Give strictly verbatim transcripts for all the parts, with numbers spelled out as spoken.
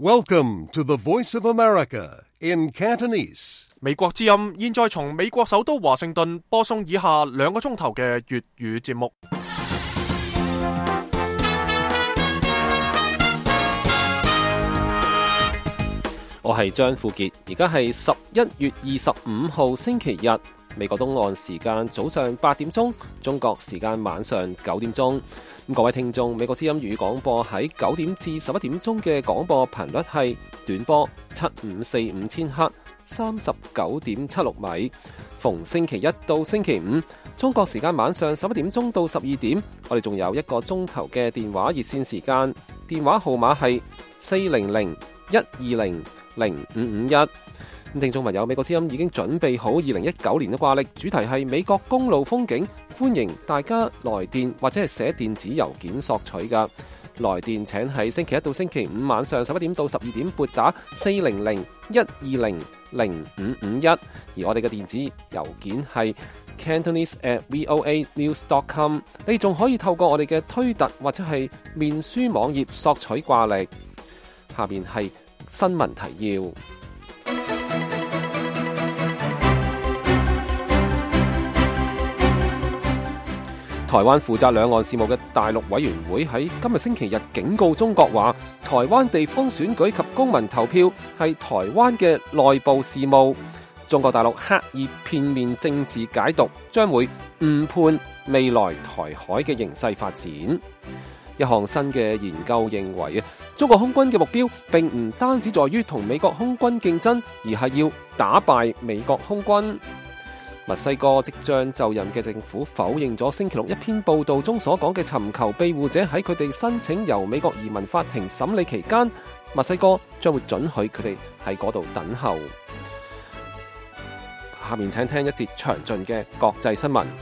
Welcome to the Voice of America in Cantonese. 美國之音現在從美國首都華盛頓播送以下兩個鐘頭嘅粵語節目。 我係張富傑，而家係十一月二十五號星期日，美國東岸時間早上八點鐘，中國時間晚上九點鐘。咁各位聽眾，美國之音粵語廣播喺九點至十一點鐘嘅廣播頻率係短波七五四五千赫，三十九點七六米。逢星期一到星期五，中國時間晚上十一點鐘到十二點，我哋仲有一個鐘頭嘅電話熱線時間，電話號碼係四零零一二零零五五一。咁聽眾朋友，美國之音已經準備好二零一九年嘅掛曆，主題係美國公路風景，歡迎大家來電或者係寫電子郵件索取噶。來電請喺星期一到星期五晚上十一點到十二點撥打四零零一二零零五五一，而我哋嘅電子郵件係 Cantonese at voa news dot com。你仲可以透過我哋嘅推特或者係面書網頁索取掛曆。下面係新聞提要。台灣負責兩岸事務嘅大陸委員會喺今日星期日警告中國話，台灣地方選舉及公民投票係台灣嘅內部事務，中國大陸刻意片面政治解讀，將會誤判未來台海嘅形勢發展。一項新嘅研究認為啊，中國空軍嘅目標並唔單止在於同美國空軍競爭，而係要打敗美國空軍。墨西哥即將就任嘅政府否認咗星期六一篇報道中所講嘅尋求庇護者喺佢哋申請由美國移民法庭審理期間，墨西哥將會准許佢哋喺嗰度等候。下面請聽一節詳盡嘅國際新聞。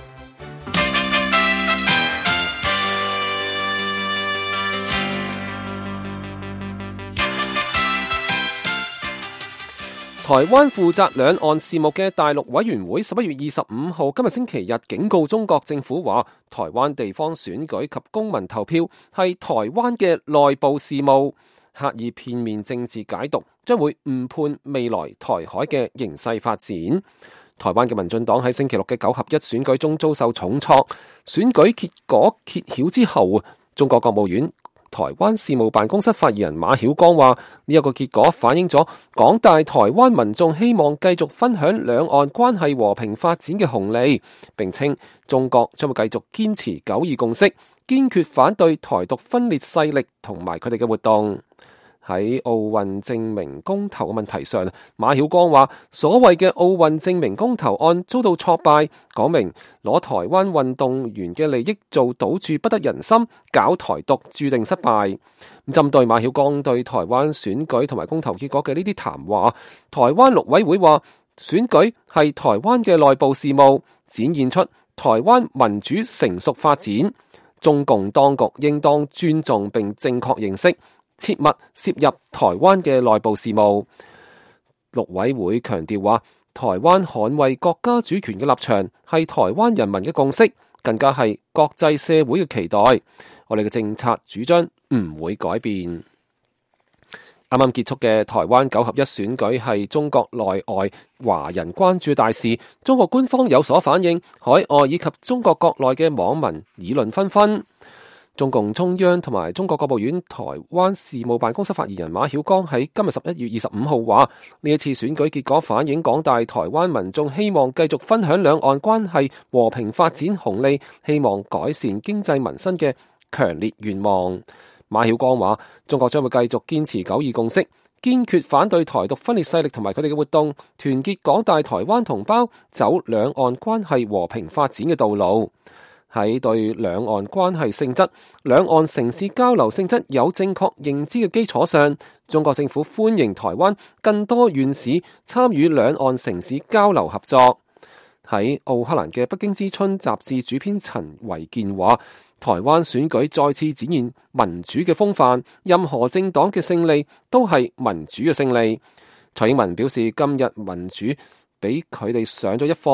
台灣負責兩岸事務嘅大陸委員會十一月二十五號今日星期日警告中國政府話，台灣地方選舉及公民投票係台灣嘅內部事務，刻意片面政治解讀將會誤判未來台海嘅形勢發展。台灣嘅民進黨喺星期六嘅九合一選舉中遭受重挫，選舉結果揭曉之後，中國國務院台灣事務辦公室發言人馬曉光話，呢一個結果反映咗廣大台灣民眾希望繼續分享兩岸關係和平發展嘅紅利，並稱中國將會繼續堅持九二共識，堅決反對台獨分裂勢力同埋佢哋嘅活動。喺奧運證明公投嘅問題上，馬曉光話所謂嘅奧運證明公投案遭到挫敗，講明攞台灣運動員嘅利益做賭注不得人心，搞台獨注定失敗。針對馬曉光對台灣選舉同埋公投結果嘅呢啲談話，台灣陸委會話選舉係台灣嘅內部事務，展現出台灣民主成熟發展，中共當局應當尊重並正確認識，切勿涉入台灣嘅內部事務。陸委會強調話，台灣捍衛國家主權嘅立場係台灣人民嘅共識，更加係國際社會嘅期待。我哋嘅政策主張唔會改變。啱啱結束嘅台灣九合一選舉係中國內外華人關注大事，中國官方有所反應，海外以及中國國內嘅網民議論紛紛。中共中央同埋中國國務院台灣事務辦公室發言人馬曉光喺今日十一月二十五號話，呢一次選舉結果反映廣大台灣民眾希望繼續分享兩岸關係和平發展紅利，希望改善經濟民生嘅強烈願望。馬曉光話，中國將會繼續堅持九二共識，堅決反對台獨分裂勢力同埋佢哋嘅活動，團結廣大台灣同胞走兩岸關係和平發展嘅道路。喺對兩岸關係性質、兩岸城市交流性質有正確認知嘅基礎上，中國政府歡迎台灣更多縣市參與兩岸城市交流合作。喺奧克蘭嘅《北京之春》雜誌主編陳維健話，台灣選舉再次展現民主嘅風範，任何政黨嘅勝利都係民主嘅勝利。蔡英文表示，今日民主俾佢哋上咗一課，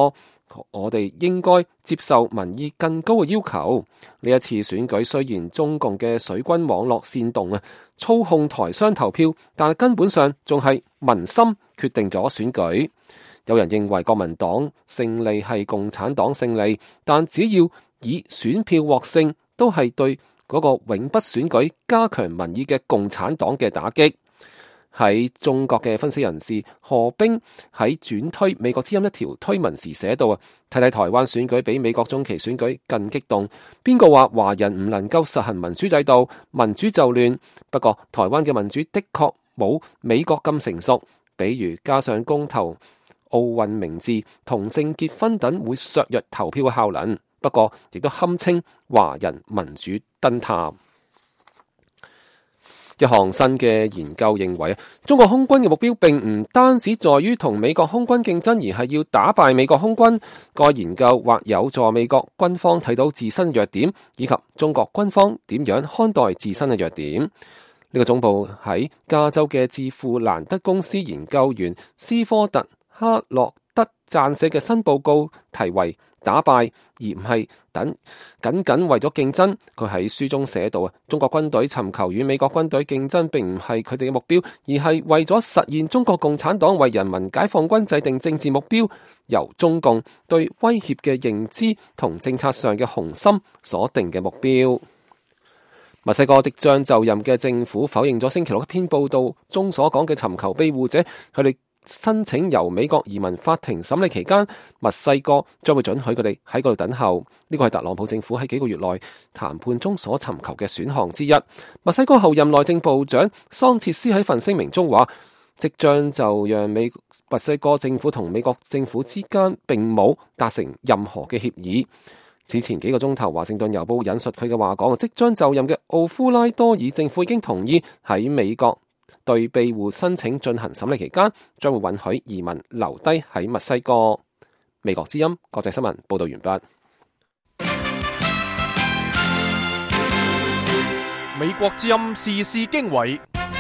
我哋應該接受民意更高嘅要求。呢一次選舉雖然中共嘅水軍網絡煽動啊，操控台商投票，但係根本上仲係民心決定咗選舉。有人認為國民黨勝利係共產黨勝利，但只要以選票獲勝，都係對嗰個永不選舉加強民意嘅共產黨嘅打擊。喺中國嘅分析人士何冰喺轉推美國之音一條推文時寫到啊，睇睇台灣選舉比美國中期選舉更激動。邊個話華人唔能夠實行民主制度，民主就亂？不過台灣嘅民主的確冇美國咁成熟，比如加上公投、奧運名字、同性結婚等會削弱投票嘅效能。不過亦都堪稱華人民主燈塔。一項新嘅研究認為，中國空軍嘅目標並唔單止在於同美國空軍競爭，而係要打敗美國空軍。該研究或有助美國軍方睇到自身弱點，以及中國軍方點樣看待自身嘅弱點。呢、這個總部喺加州嘅智庫蘭德公司研究員斯科特·哈洛德撰寫嘅新報告題為打敗，而唔係等僅僅為咗競爭。佢喺書中寫到啊，中國軍隊尋求與美國軍隊競爭，並唔係佢哋嘅目標，而係為咗實現中國共產黨為人民解放軍制定政治目標，由中共對威脅嘅認知同政策上嘅雄心所定嘅目標。墨西哥即將就任嘅政府否認咗星期六一篇報道中所講嘅尋求庇護者，佢哋申請由美國移民法庭審理期間，墨西哥將會准許佢哋喺嗰度等候。呢個係特朗普政府喺幾個月內談判中所尋求嘅選項之一。墨西哥後任內政部長桑切斯喺份聲明中話，即將就讓美墨西哥政府同美國政府之間並冇達成任何嘅協議。此前幾個鐘頭，華盛頓郵報引述佢嘅話講，即將就任嘅奧夫拉多爾政府已經同意喺美國對庇護申請進行審理期間，將會允許移民留低喺墨西哥。美國之音國際新聞報道完畢。 美國之音時事經緯，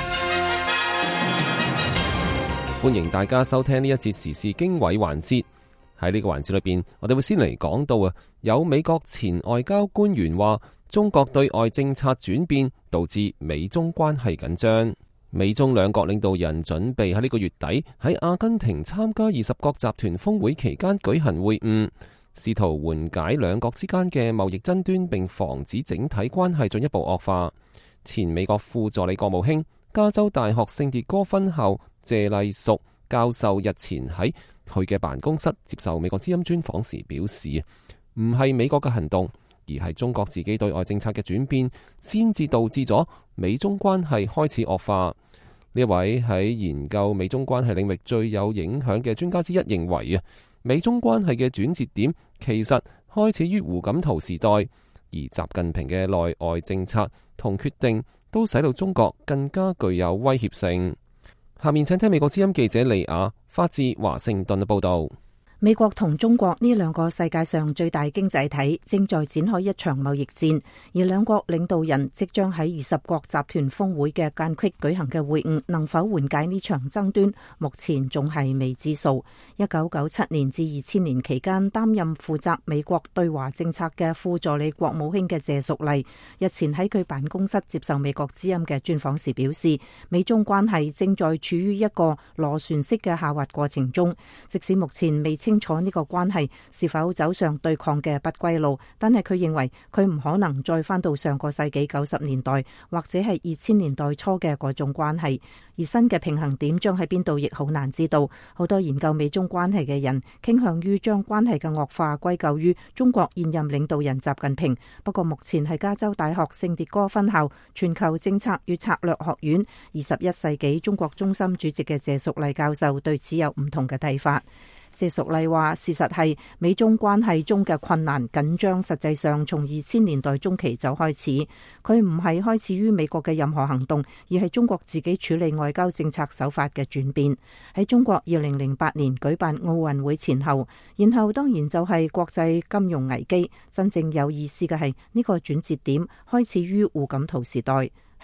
歡迎大家收聽呢一節時事經緯環節。喺呢個環節裏邊，我哋會先嚟講到啊，有美國前外交官員話，中國對外政策轉變導致美中關係緊張。美中兩國領導人準備喺呢個月底喺阿根廷參加二十國集團峰會期間舉行會晤，試圖緩解兩國之間嘅貿易爭端，並防止整體關係進一步惡化。前美國副助理國務卿、加州大學聖迭戈分校謝麗淑教授日前喺佢嘅辦公室接受美國之音專訪時表示，唔係美國嘅行動，而係中國自己對外政策嘅轉變，先至導致咗美中關係開始惡化。呢位喺研究美中關係領域最有影響嘅專家之一認為啊，美中關係嘅轉折點其實開始於胡錦濤時代，而習近平嘅內外政策同決定都使到中國更加具有威脅性。下面請聽美國之音記者利亞發自華盛頓嘅報道。 美國同中國呢兩個世界上最大經濟體正在展開一場貿易戰，而兩國領導人即將喺二十國集團峰會嘅間隙舉行嘅會晤，能否緩解呢場爭端，目前仲係未知數。一九九七年至二千年期間擔任負責美國對華政策嘅副助理國務卿嘅謝淑麗，日前喺佢辦公室接受美國之音嘅專訪時表示，美中關係正在處於一個螺旋式嘅下滑過程中，即使目前未清楚呢個關係是否走上對抗嘅不歸路，但係佢認為佢唔可能再返到上個世紀九十年代或者係二千年代初嘅嗰種關係，而新嘅平衡點將喺邊度亦好難知道。好多研究美中關係嘅人傾向於將關係嘅惡化歸咎於中國現任領導人習近平，不過目前係加州大學聖迭戈分校全球政策與策略學院二十一世紀中國中心主席嘅謝淑麗教授對此有唔同嘅睇法。謝淑麗話，事實係美中關係中嘅困難緊張，實際上從二千年代中期就開始。佢唔係開始於美國嘅任何行動，而係中國自己處理外交政策手法嘅轉變。喺中國二零零八年舉辦奧運會前後，然後當然就係國際金融危機。真正有意思嘅係呢個轉折點開始於胡錦濤時代。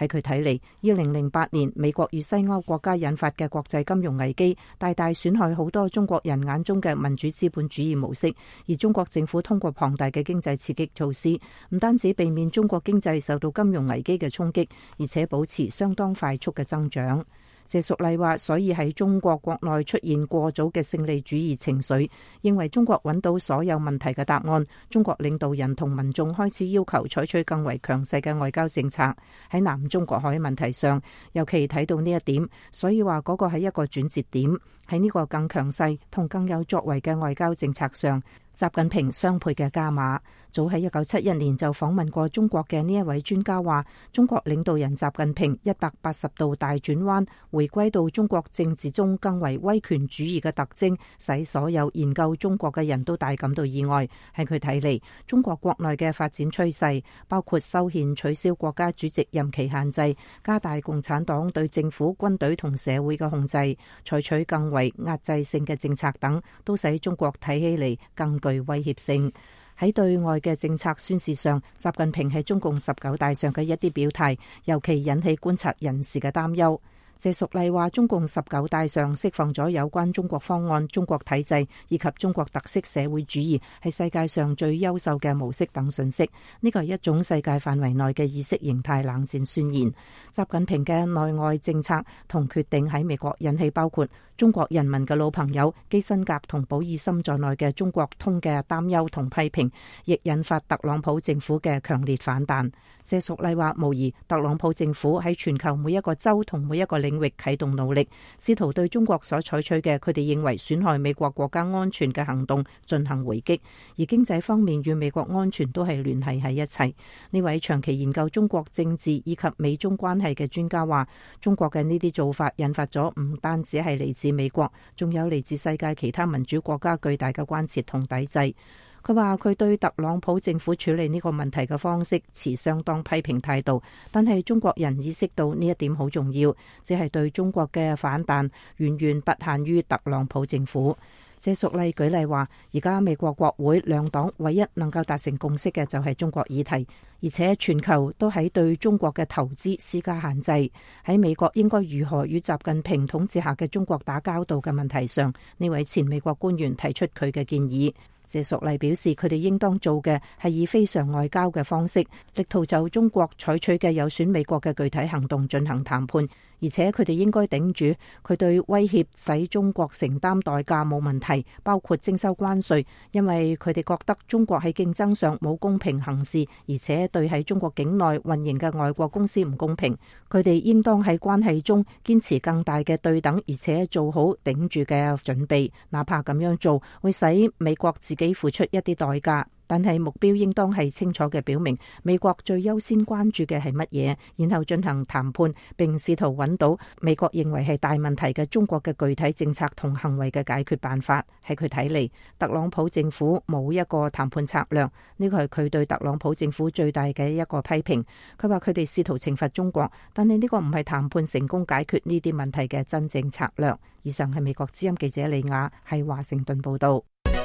喺佢睇嚟，二零零八年美國與西歐國家引發嘅國際金融危機，大大損害好多中國人眼中嘅民主資本主義模式。而中國政府通過龐大嘅經濟刺激措施，唔單止避免中國經濟受到金融危機嘅衝擊，而且保持相當快速嘅增長。謝淑麗話，所以喺中國國內出現過早嘅勝利主義情緒，認為中國揾到所有問題嘅答案。中國領導人同民眾開始要求採取更為強勢嘅外交政策。喺南中國海問題上，尤其睇到呢一點，所以話嗰個係一個轉折點。喺呢個更強勢同更有作為嘅外交政策上，習近平雙倍嘅加碼。早喺一九七一年就訪問過中國嘅呢一位專家話，中國領導人習近平一百八十度大轉彎，回歸到中國政治中更為威權主義嘅特徵，使所有研究中國嘅人都大感到意外。喺佢睇嚟，中國國內嘅發展趨勢包括修憲、取消國家主席任期限制、加大共產黨對政府、軍隊同社會嘅控制、採取更為壓制性嘅政策等，都使中國睇起嚟更具威脅性。喺對外嘅政策宣示上，習近平喺中共十九大上嘅一啲表態，尤其引起觀察人士嘅擔憂。謝淑麗話，中共十九大上釋放咗有關中國方案、中國體制以及中國特色社會主義係世界上最優秀嘅模式等信息。呢個係一種世界範圍內嘅意識形態冷戰宣言。習近平嘅內外政策同決定喺美國引起包括中國人民嘅老朋友基辛格同保爾森在內嘅中國通嘅擔憂同批評，亦引發特朗普政府嘅強烈反彈。謝淑麗話，無疑特朗普政府喺全球每一個州同每一個領域啟動努力，試圖對中國所採取嘅佢哋認為損害美國國家安全嘅行動進行回擊，而經濟方面與美國安全都係聯繫喺一齊。呢位長期研究中國政治以及美中關係嘅專家話，中國嘅呢啲做法引發咗唔單止係嚟自美國，仲有嚟自世界其他民主國家巨大嘅關切同抵制。佢話佢對特朗普政府處理呢個問題嘅方式持相當批評態度，但係中國人意識到呢一點好重要，只係對中國嘅反彈遠遠不限於特朗普政府。謝淑麗舉例話，而家美國國會兩黨唯一能夠達成共識嘅就係中國議題，而且全球都喺對中國嘅投資施加限制。喺美國應該如何與習近平統治下嘅中國打交道嘅問題上，呢位前美國官員提出佢嘅建議。謝淑麗表示，佢哋應當做嘅係以非常外交嘅方式，力圖就中國採取嘅有損美國嘅具體行動進行談判，而且佢哋應該頂住佢對威脅使中國承擔代價冇問題，包括徵收關稅，因為佢哋覺得中國喺競爭上冇公平行事，而且對喺中國境內運營嘅外國公司唔公平。佢哋應當喺關係中堅持更大嘅對等，而且做好頂住嘅準備，哪怕咁樣做會使美國自己付出一啲代價。但係目標應當係清楚嘅表明美國最優先關注嘅係乜嘢，然後進行談判，並試圖揾到美國認為係大問題嘅中國嘅具體政策同行為嘅解決辦法。喺佢睇嚟，特朗普政府冇一個談判策略，呢個係佢對特朗普政府最大嘅一個批評。佢話佢哋試圖懲罰中國，但係呢個唔係談判成功解決呢啲問題嘅真正策略。以上係美國之音記者李雅喺華盛頓報道。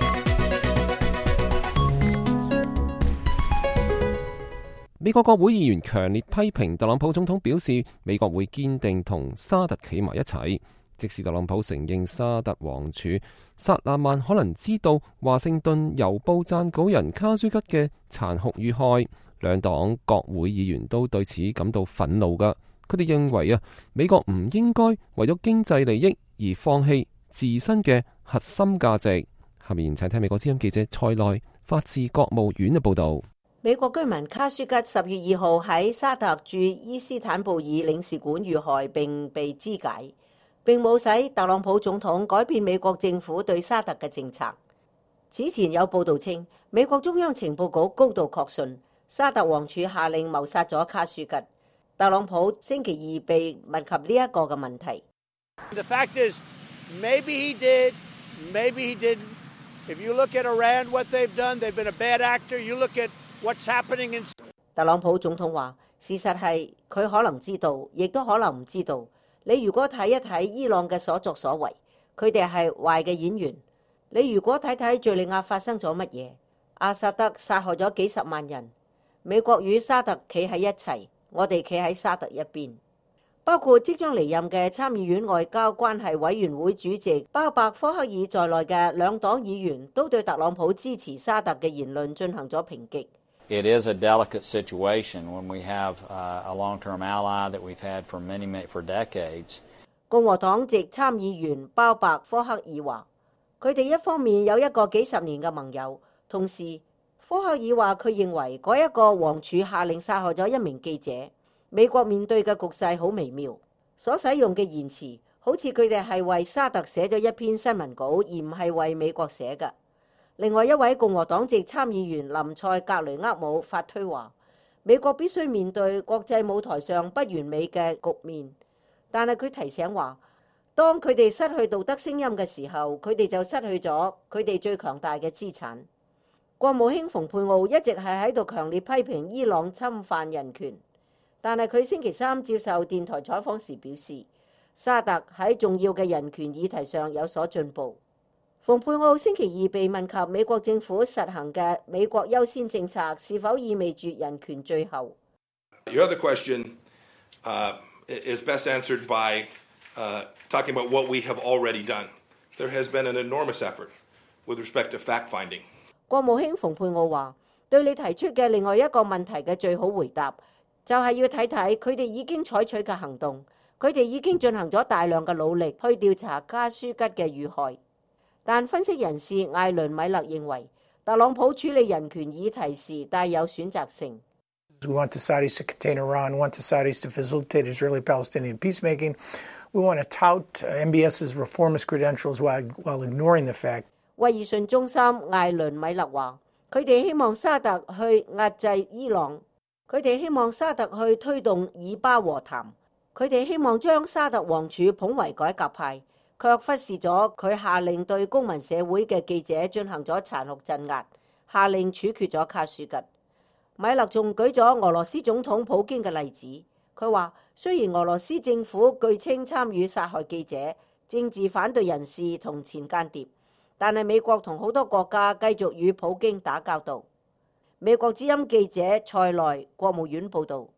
美國國會議員強烈批評特朗普總統，表示美國會堅定同沙特企埋一齊，即使特朗普承認沙特王儲薩勒曼可能知道華盛頓郵報撰稿人卡舒吉嘅殘酷遇害，兩黨國會議員都對此感到憤怒噶。佢哋認為啊，美國唔應該為咗經濟利益而放棄自身嘅核心價值。下面請聽美國之音記者塞內法治國務院嘅報道。 美國居民卡舒吉十月二號喺沙特駐伊斯坦布爾領事館遇害並被肢解，並冇使特朗普總統改變美國政府對沙特嘅政策。此前有報道稱，美國中央情報局高度確信沙特王儲下令謀殺咗卡舒吉。特朗普星期二被問及呢一個嘅問題。 The fact is, maybe he did, maybe he didn't. If you look at Iran, what they've done, they've been a bad actor. You look at what's happening in... 特朗普總統話，事實係佢可能知道，亦都可能唔知道。你如果睇一睇伊朗嘅所作所為，佢哋係壞嘅演員。你如果睇睇敘利亞發生咗乜嘢，阿薩德殺害咗幾十萬人，美國與沙特企喺一齊， 我哋企喺沙特一邊。包括即將離任嘅參議院外交關係委員會主席巴伯科克爾在內嘅兩黨議員都對特朗普支持沙特嘅言論進行咗抨擊。 It is a delicate situation when we have a long-term ally that we've had for many, many for decades. 共和黨籍參議員巴伯科克爾話，佢哋一方面有一個幾十年嘅盟友，同時科克爾話佢認為嗰一個王儲下令殺害咗一名記者。美國面對嘅局勢好微妙，所使用嘅言辭好似佢哋係為沙特寫咗一篇新聞稿，而唔係為美國寫嘅。另外一位共和黨籍參議員林塞格雷厄姆發推話，美國必須面對國際舞台上不完美嘅局面，但係佢提醒話，當佢哋失去道德聲音嘅時候，佢哋就失去咗佢哋最強大嘅資產。國務卿蓬佩奧一直係喺度強烈批評伊朗侵犯人權。但係佢星期三接受電台採訪時表示，沙特喺重要嘅人權議題上有所進步。蓬佩奧星期二被問及美國政府實行嘅美國優先政策是否意味住人權最後。 Your other question, uh, is best answered by, uh, talking about what we have already done. There has been an enormous effort with respect to fact-finding. 國務卿蓬佩奧話，對你提出嘅另外一個問題嘅最好回答，就係要睇睇佢哋已經採取嘅行動，佢哋已經進行咗大量嘅努力去調查卡舒吉嘅遇害。但分析人士艾倫米勒認為，特朗普處理人權議題時帶有選擇性。 We want the Saudis to contain Iran, we want the Saudis to facilitate Israeli-Palestinian peacemaking. We want to tout MBS's reformist credentials while, while ignoring the fact. 威爾遜中心艾倫米勒話，佢哋希望沙特去壓制伊朗。佢哋希望沙特去推動以巴和談，佢哋希望將沙特王儲捧為改革派，卻忽視咗佢下令對公民社會嘅記者進行咗殘酷鎮壓，下令處決咗卡舒吉。米勒仲舉咗俄羅斯總統普京嘅例子，佢話雖然俄羅斯政府據稱參與殺害記者、政治反對人士同前間諜，但係美國同好多國家繼續與普京打交道。美國之音記者塞內國務院報導。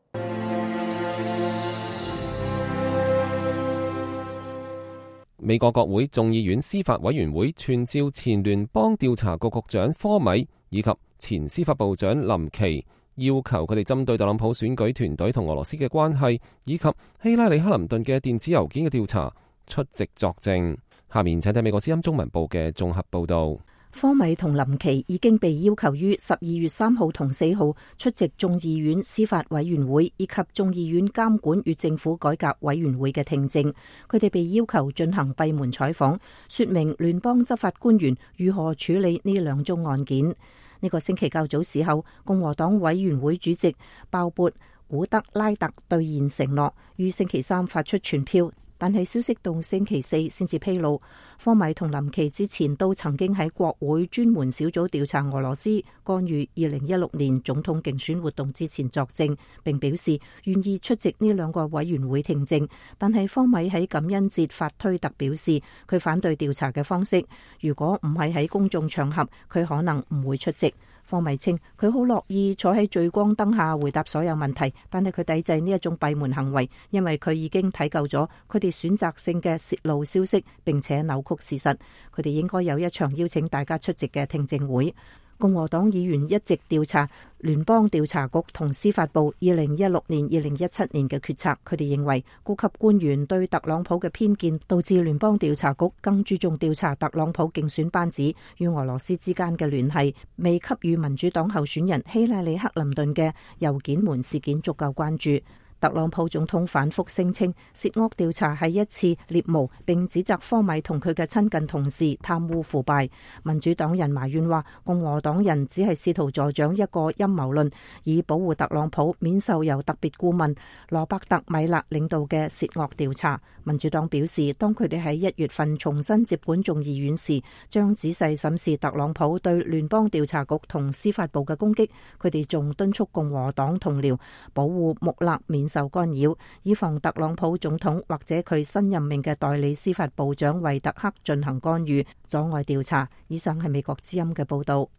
美國國會眾議院司法委員會傳召前聯邦調查局局長科米以及前司法部長林奇，要求佢哋針對特朗普選舉團隊同俄羅斯嘅關係，以及希拉里克林頓嘅電子郵件嘅調查出席作證。下面請睇美國之音中文部嘅綜合報導。 科米同林奇已經被要求於十二月三號同四號出席眾議院司法委員會以及眾議院監管與政府改革委員會嘅聽證。佢哋被要求進行閉門採訪，說明聯邦執法官員如何處理呢兩宗案件。呢個星期較早時候，共和黨委員會主席鮑勃古德拉特兌現承諾，於星期三發出傳票。但係消息到星期四先至披露，科米同林奇之前都曾經喺國會專門小組調查俄羅斯干預二零一六年總統競選活動之前作證，並表示願意出席呢兩個委員會聽證。但係科米喺感恩節發推特表示，佢反對調查嘅方式，如果唔係喺公眾場合，佢可能唔會出席。科米稱佢好樂意坐喺聚光燈下回答所有問題，但係佢抵制呢一種閉門行為，因為佢已經睇夠咗佢哋選擇性嘅洩露消息，並且扭曲事實。佢哋應該有一場邀請大家出席嘅聽證會。共和黨議員一直調查聯邦調查局同司法部二零一六年、二零一七年嘅決策。佢哋認為高級官員對特朗普嘅偏見，導致聯邦調查局更注重調查特朗普競選班子與俄羅斯之間嘅聯繫，未給予民主黨候選人希拉里克林頓嘅郵件門事件足夠關注。特朗普總統反覆聲稱涉惡調查係一次獵巫，並指責科米同佢嘅親近同事貪污腐敗。民主黨人埋怨話，共和黨人只係試圖助長一個陰謀論，以保護特朗普免受由特別顧問羅伯特米勒領導嘅涉惡調查。民主黨表示，當佢哋喺一月份重新接管眾議院時，將仔細審視特朗普對聯邦調查局同司法部嘅攻擊。佢哋仲敦促共和黨同僚保護穆勒免受干擾，以防特朗普總統或者佢新任命嘅代理司法部長惠特克進行干預，阻礙調查。以上係美國之音嘅報道。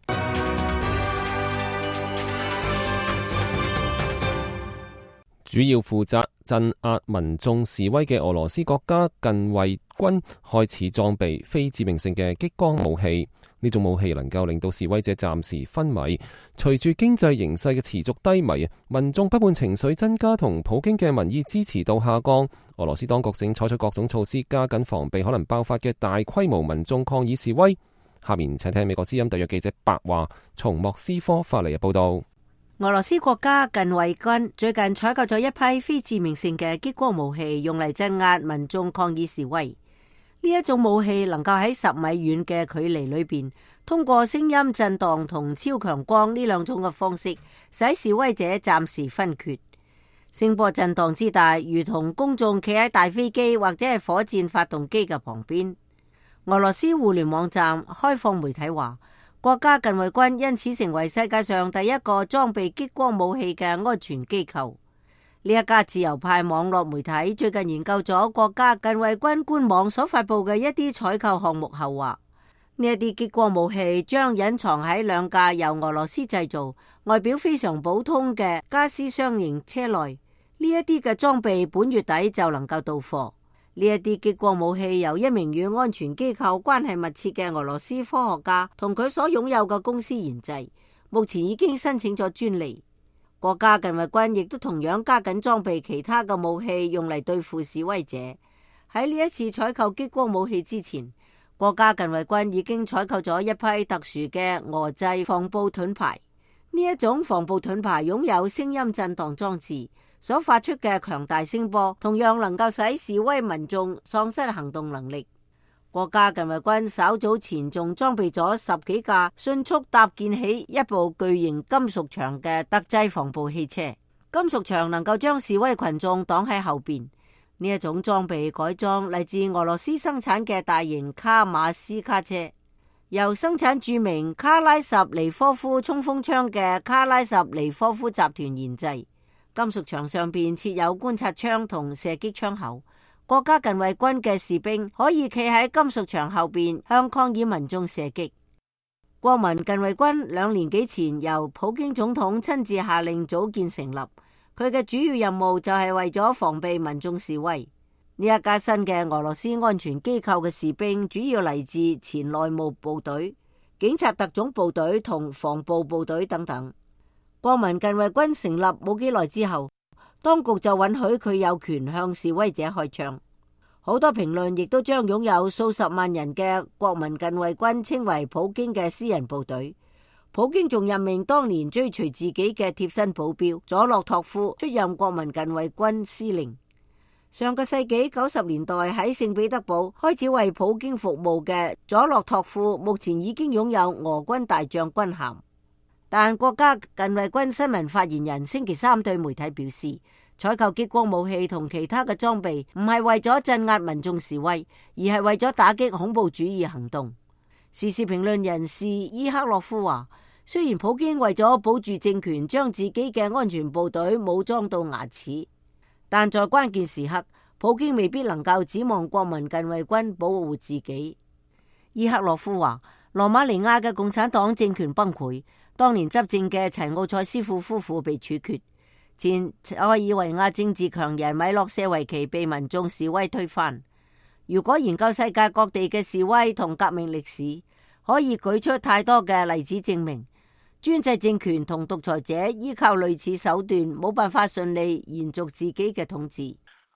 主要負責鎮壓民眾示威嘅俄羅斯國家近衛軍開始裝備非致命性嘅激光武器，呢種武器能夠令到示威者暫時昏迷。隨住經濟形勢嘅持續低迷，民眾不滿情緒增加同普京嘅民意支持度下降，俄羅斯當局正採取各種措施加緊防備可能爆發嘅大規模民眾抗議示威。下面請聽美國之音特約記者白華從莫斯科發嚟嘅報道。 俄羅斯國家近衛軍最近採購咗一批非致命性嘅激光武器，用嚟鎮壓民眾抗議示威。呢一種武器能夠喺十米遠嘅距離裏邊，通過聲音震盪同超強光呢兩種嘅方式，使示威者暫時昏厥。聲波震盪之大，如同公眾企喺大飛機或者係火箭發動機嘅旁邊。俄羅斯互聯網站開放媒體話，國家近衛軍因此成為世界上第一個裝備激光武器嘅安全機構。呢一家自由派網絡媒體最近研究咗國家近衛軍官網所發佈嘅一啲採購項目後話，呢一啲激光武器將隱藏喺兩架由俄羅斯製造、外表非常普通嘅加斯雙型車內。呢一啲嘅裝備本月底就能夠到貨。呢一啲激光武器由一名與安全機構關係密切嘅俄羅斯科學家同佢所擁有嘅公司研製，目前已經申請咗專利。國家近衛軍亦都同樣加緊裝備其他嘅武器，用嚟對付示威者。喺呢一次採購激光武器之前，國家近衛軍已經採購咗一批特殊嘅俄製防暴盾牌。呢一種防暴盾牌擁有聲音震盪裝置。所發出嘅強大聲波，同樣能夠使示威民眾喪失行動能力。國家近衛軍稍早前仲裝備咗十幾架迅速搭建起一部巨型金屬牆嘅特製防暴汽車，金屬牆能夠將示威群眾擋喺後邊。呢一種裝備改裝嚟自俄羅斯生產嘅大型卡馬斯卡車，由生產著名卡拉什尼科夫衝鋒槍嘅卡拉什尼科夫集團研製。金屬牆上邊設有觀察窗同射擊窗口，國家近衛軍嘅士兵可以企喺金屬牆後邊向抗議民眾射擊。國民近衛軍兩年幾前由普京總統親自下令組建成立，佢嘅主要任務就係為咗防備民眾示威。呢一家新嘅俄羅斯安全機構嘅士兵主要嚟自前內務部隊、警察特種部隊同防暴部隊等等。國民近衛軍成立冇幾耐之後，當局就允許佢有權向示威者開槍。好多評論亦都將擁有數十萬人嘅國民近衛軍稱為普京嘅私人部隊。普京仲任命當年追隨自己嘅貼身保鏢佐洛托夫出任國民近衛軍司令。上個世紀九十年代喺聖彼得堡開始為普京服務嘅佐洛托夫，目前已經擁有俄軍大將軍銜。但國家近衛軍新聞發言人星期三對媒體表示，採購激光武器同其他嘅裝備唔係為咗鎮壓民眾示威，而係為咗打擊恐怖主義行動。時事評論人士伊克洛夫話，雖然普京為咗保住政權，將自己嘅安全部隊武裝到牙齒，但在關鍵時刻，普京未必能夠指望國民近衛軍保護自己。伊克洛夫話，羅馬尼亞嘅共產黨政權崩潰，當年執政嘅齊奧塞斯庫夫婦被處決，前塞爾維亞政治強人米洛舍維奇被民眾示威推翻。如果研究世界各地嘅示威同革命歷史，可以舉出太多嘅例子證明，專制政權同獨裁者依靠類似手段冇辦法順利延續自己嘅統治。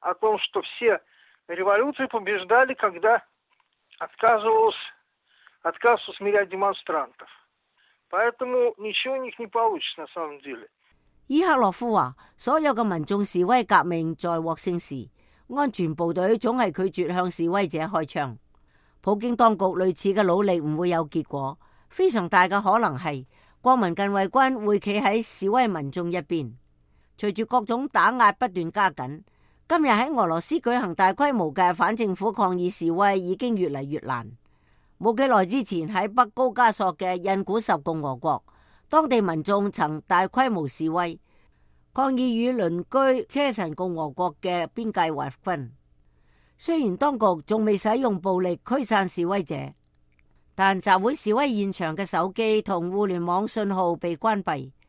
伊克洛夫話，所有嘅民眾示威革命在獲勝時，安全部隊總係拒絕向示威者開槍。普京當局類似嘅努力唔會有結果，非常大嘅可能係國民近衛軍會企喺示威民眾一邊。隨住各種打壓不斷加緊，今日喺俄羅斯舉行大規模嘅反政府抗議示威已經越嚟越難。冇幾耐之前喺北高加索嘅印古什共和國，當地民眾曾大規模示威，抗議與鄰居車臣共和國嘅邊界劃分。雖然當局仲未使用暴力驅散示威者，但集會示威現場嘅手機同互聯網信號被關閉。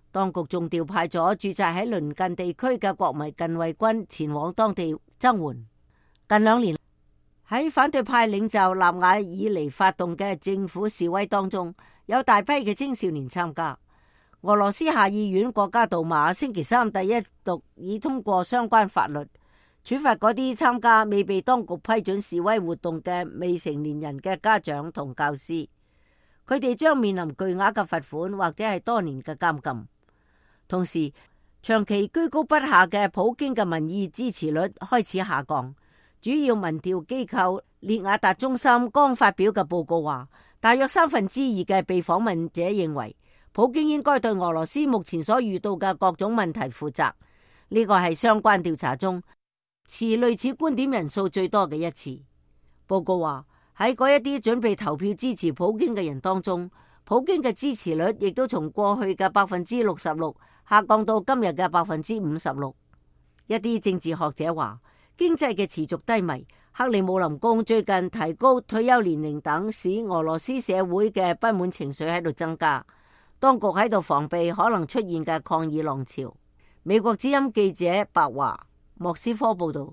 當局仲調派咗駐紮喺鄰近地區嘅國民近衛軍前往當地增援。近兩年喺反對派領袖納瓦爾尼發動嘅政府示威當中，有大批嘅青少年參加。俄羅斯下議院國家杜馬星期三第一讀已通過相關法律，處罰嗰啲參加未被當局批准示威活動嘅未成年人嘅家長同教師，佢哋將面臨巨額嘅罰款或者係多年嘅監禁。同時，長期居高不下嘅普京嘅民意支持率開始下降。主要民調機構列雅達中心剛發表嘅報告話，大約三分之二嘅被訪問者認為普京應該對俄羅斯目前所遇到嘅各種問題負責。呢個係相關調查中持類似觀點人數最多嘅一次。報告話，喺嗰一啲準備投票支持普京嘅人當中，普京嘅支持率亦都從過去嘅百分之六十六下降到今日嘅百分之五十六。一啲政治學者話，經濟嘅持續低迷，克里姆林宮最近提高退休年齡等，使俄羅斯社會嘅不滿情緒喺度增加。當局喺度防備可能出現嘅抗議浪潮。美國之音記者白華莫斯科報道。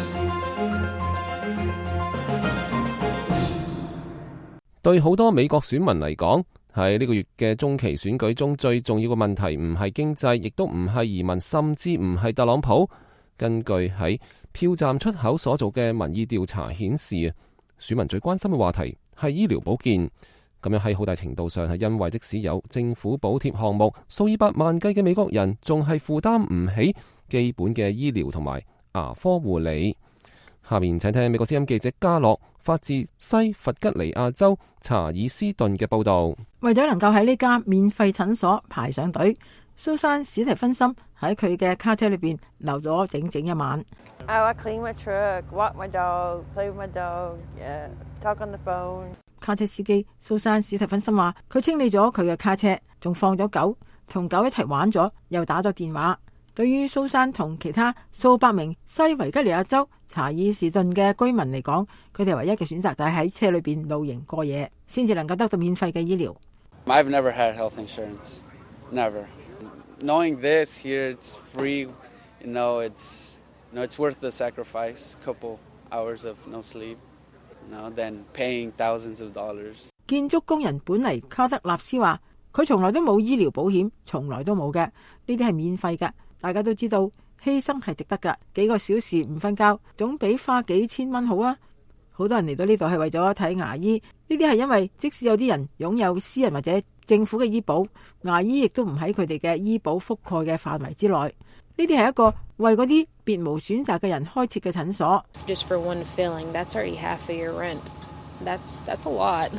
對好多美國選民嚟講，喺呢個月嘅中期選舉中，最重要嘅問題唔係經濟，亦都唔係移民，甚至唔係特朗普。根據喺票站出口所做嘅民意調查顯示，選民最關心嘅話題係醫療保健。咁樣喺好大程度上係因為即使有政府補貼項目，數以百萬計嘅美國人仲係負擔唔起基本嘅醫療同埋牙科護理。下面請聽美國之音記者嘉樂發自西弗吉尼亞州查爾斯頓嘅報道。 為咗能夠喺呢家免費診所排上隊，蘇珊史提芬森喺佢嘅卡車裏邊留咗整整一晚。 I clean my truck, walk my dog, play with my dog, yeah, talk on the phone. 卡車司機蘇珊史提芬森話，佢清理咗佢嘅卡車，仲放咗狗，同狗一齊玩咗，又打咗電話。對於蘇珊同其他數百名西維吉尼亞州查爾士頓嘅居民嚟講，佢哋唯一嘅選擇就係喺車裏邊露營過夜，先至能夠得到免費嘅醫療。 I've never had health insurance, never. Knowing this here, it's free. You know, it's you know it's worth the sacrifice. Couple hours of no sleep, you know, than paying thousands of dollars. 建築工人本尼卡德納斯話，佢從來都冇醫療保險，從來都冇嘅，呢啲係免費嘅。大家都知道犧牲係值得噶，幾個小時唔瞓覺總比花幾千蚊好啊！好多人嚟到呢度係為咗睇牙醫，呢啲係因為即使有啲人擁有私人或者政府嘅醫保，牙醫亦都唔喺佢哋嘅醫保覆蓋嘅範圍之內。呢啲係一個為嗰啲別無選擇嘅人開設嘅診所。 Just for one filling, that's already half of your rent. That's that's a lot.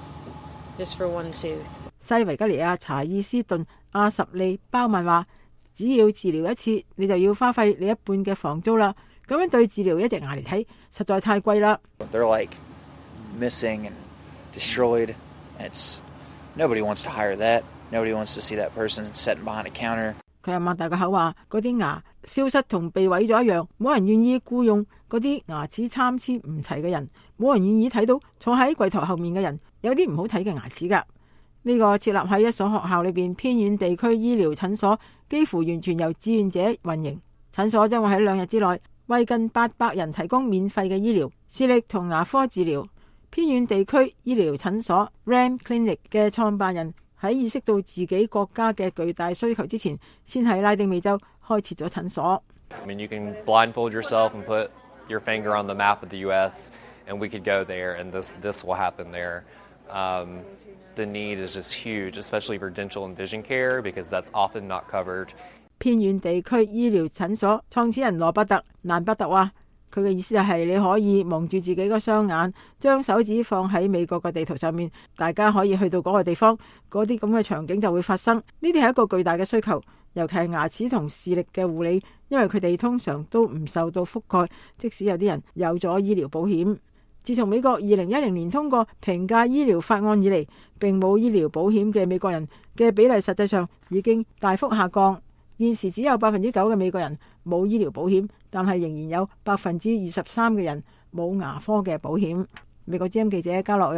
Just for one tooth. 西維吉尼亞查爾斯頓阿什利鮑曼話，只要治療一次，你就要花費你一半嘅房租啦。咁樣對治療一隻牙嚟睇，實在太貴啦。 They're like missing and destroyed. And it's nobody wants to hire that. Nobody wants to see that person sitting behind a counter. 佢又擘大個口話，嗰啲牙消失同被毀咗一樣，冇人願意僱用嗰啲牙齒參差唔齊嘅人，冇人願意睇到坐喺櫃台後面嘅人有啲唔好睇嘅牙齒噶。呢個設立喺一所學校裏邊偏遠地區醫療診所，幾乎完全由志願者運營。診所將會喺兩日之內為近八百人提供免費嘅醫療、視力同牙科治療。偏遠地區醫療診所 Ram Clinic 嘅創辦人喺意識到自己國家嘅巨大需求之前，先喺拉丁美洲開設咗診所。 I mean, you can blindfold yourself and put your finger on the map of the U S and we could go there and this this will happen there. Um, the need is just huge, especially for dental and vision care because that's often not covered. 偏遠地區醫療診所創始人羅伯特蘭伯特話，佢嘅意思就係你可以蒙住自己個雙眼，將手指放喺美國嘅地圖上面，大家可以去到嗰個地方，嗰啲咁嘅場景就會發生。呢啲係一個巨大嘅需求，尤其係牙齒同視力嘅護理，因為佢哋通常都唔受到覆蓋，即使有啲人有咗醫療保險。自從美國二零一零年通過平價醫療法案以嚟，並冇醫療保險嘅美國人嘅比例實際上已經大幅下降。現時只有百分之九嘅美國人冇醫療保險，但係仍然有百分之二十三嘅人冇牙科嘅保險。美國之音記者嘉樂又話，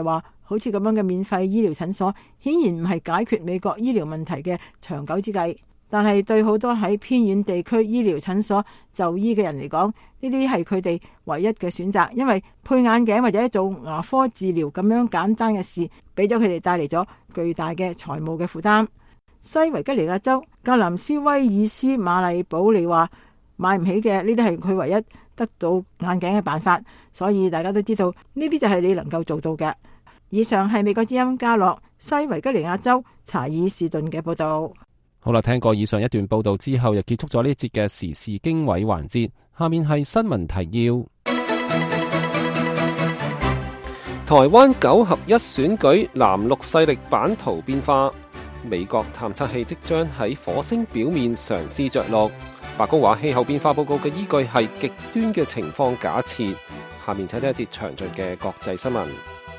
好似咁樣嘅免費醫療診所，顯然唔係解決美國醫療問題嘅長久之計。但係對好多喺偏遠地區醫療診所就醫嘅人嚟講，呢啲係佢哋唯一嘅選擇，因為配眼鏡或者做牙科治療咁樣簡單嘅事，俾咗佢哋帶嚟咗巨大嘅財務嘅負擔。西維吉尼亞州格林斯威爾斯瑪麗保利話，買唔起嘅呢啲係佢唯一得到眼鏡嘅辦法，所以大家都知道呢啲就係你能夠做到嘅。以上係美國之音嘉樂西維吉尼亞州查爾士頓嘅報道。 好啦，聽過以上一段報道之後，又結束咗呢一節嘅時事經緯環節。下面係新聞提要。台灣九合一選舉藍綠勢力版圖變化，美國探測器即將喺火星表面嘗試着陸。白宮話氣候變化報告嘅依據係極端嘅情況假設。下面請聽一節詳盡嘅國際新聞。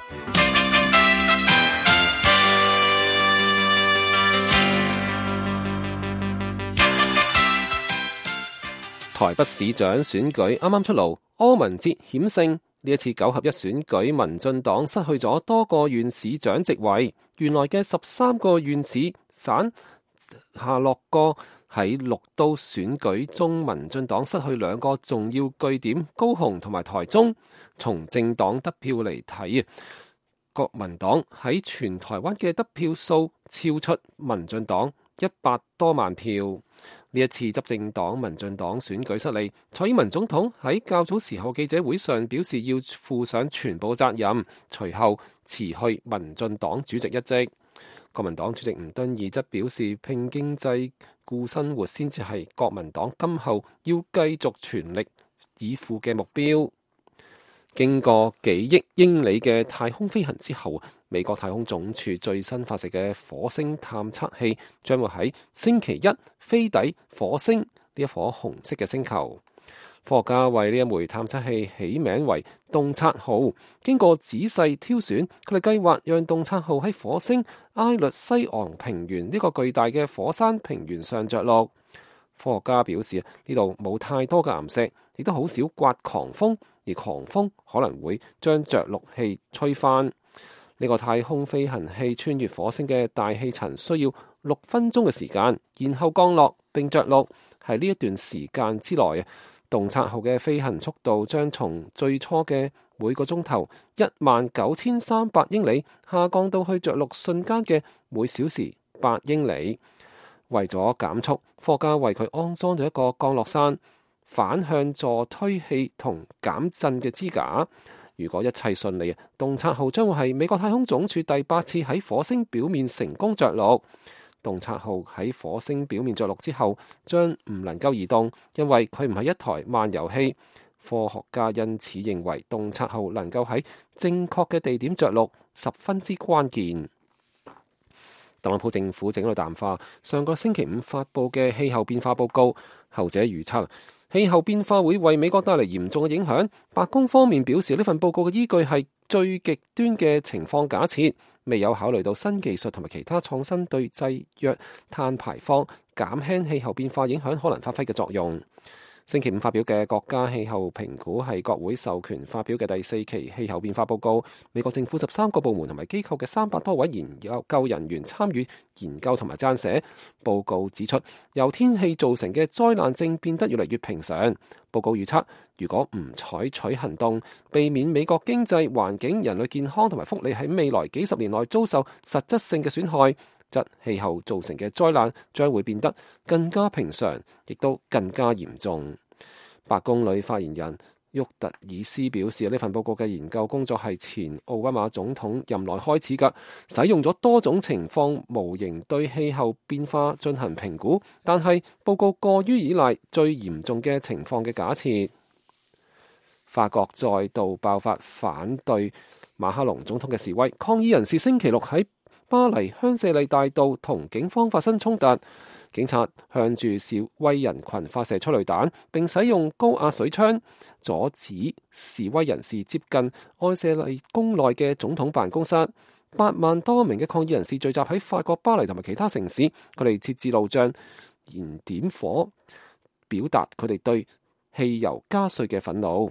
台北市長選舉啱啱出爐，柯文哲險勝。呢一次九合一選舉，民進黨失去咗多個縣市長席位，原來嘅十三個縣市省下落個。喺六都選舉中，民進黨失去兩個重要據點，高雄同埋台中。從政黨得票嚟睇，國民黨喺全台灣嘅得票數超出民進黨一百多萬票。呢一次執政黨民進黨選舉失利，蔡英文總統喺較早時候記者會上表示要負上全部責任，隨後辭去民進黨主席一職。國民黨主席吳敦義則表示，拼經濟顧生活先至係國民黨今後要繼續全力以赴嘅目標。經過幾億英里嘅太空飛行之後，美國太空總署最新發射嘅火星探測器將會喺星期一飛抵火星呢一顆紅色嘅星球。科學家為呢一枚探測器起名為洞察號，經過仔細挑選，佢哋計劃讓洞察號喺火星埃律西昂平原呢個巨大嘅火山平原上着陸。科學家表示，呢度冇太多嘅岩石，亦都好少刮狂風，而狂風可能會將着陸器吹翻。呢個太空飛行器穿越火星嘅大氣層需要六分鐘嘅時間，然後降落並着陸。喺呢一段時間之內，洞察號嘅飛行速度將從最初嘅每個鐘頭一萬九千三百英里下降到去着陸瞬間嘅每小時八英里。為咗減速，科學家為佢安裝咗一個降落傘、反向助推器同減震嘅支架。如果一切順利，洞察號將會係美國太空總署第八次喺火星表面成功着陸。洞察號喺火星表面着陸之後，將唔能夠移動，因為佢唔係一台漫遊器。科學家因此認為洞察號能夠喺正確嘅地點着陸十分之關鍵。特朗普政府整體淡化上個星期五發布嘅氣候變化報告，後者預測氣候變化會為美國帶嚟嚴重嘅影響。白宮方面表示，呢份報告嘅依據係最極端嘅情況假設，未有考慮到新技術同埋其他創新對制約碳排放、減輕氣候變化影響可能發揮嘅作用。星期五發表嘅國家氣候評估係國會授權發表嘅第四期氣候變化報告。美國政府十三個部門同埋機構嘅三百多位研究人員參與研究同埋撰寫報告，指出由天氣造成嘅災難正變得越嚟越平常。報告預測，如果唔採取行動，避免美國經濟、環境、人類健康同埋福利喺未來幾十年內遭受實質性嘅損害，則氣候造成嘅災難將會變得更加平常，亦都更加嚴重。白宮女發言人沃特爾斯表示，呢份報告嘅研究工作係前奧巴馬總統任內開始㗎，使用咗多種情況模型對氣候變化進行評估，但係報告過於依賴最嚴重嘅情況嘅假設。法國再度爆發反對馬克龍總統嘅示威，抗議人士星期六喺巴黎香榭麗大道同警方發生衝突，警察向住示威人群發射催淚彈，並使用高壓水槍阻止示威人士接近愛榭麗宮內嘅總統辦公室。八萬多名嘅抗議人士聚集喺法國巴黎同埋其他城市，佢哋設置路障、燃點火，表達佢哋對汽油加稅嘅憤怒。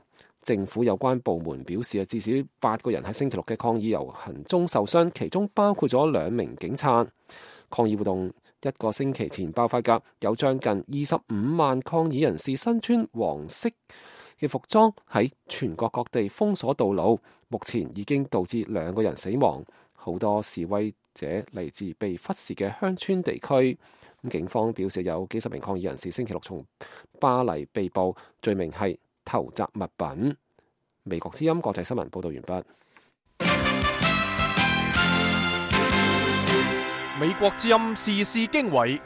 政府有關部門表示，至少八個人喺星期六嘅抗議遊行中受傷，其中包括咗兩名警察。抗議活動一個星期前爆發㗎，有將近二十五萬抗議人士身穿黃色嘅服裝喺全國各地封鎖道路，目前已經導致兩個人死亡。好多示威者嚟自被忽視嘅鄉村地區。警方表示有幾十名抗議人士星期六從巴黎被捕，罪名係投擲物品。美國之音國際新聞報道完畢。 美國之音時事經緯，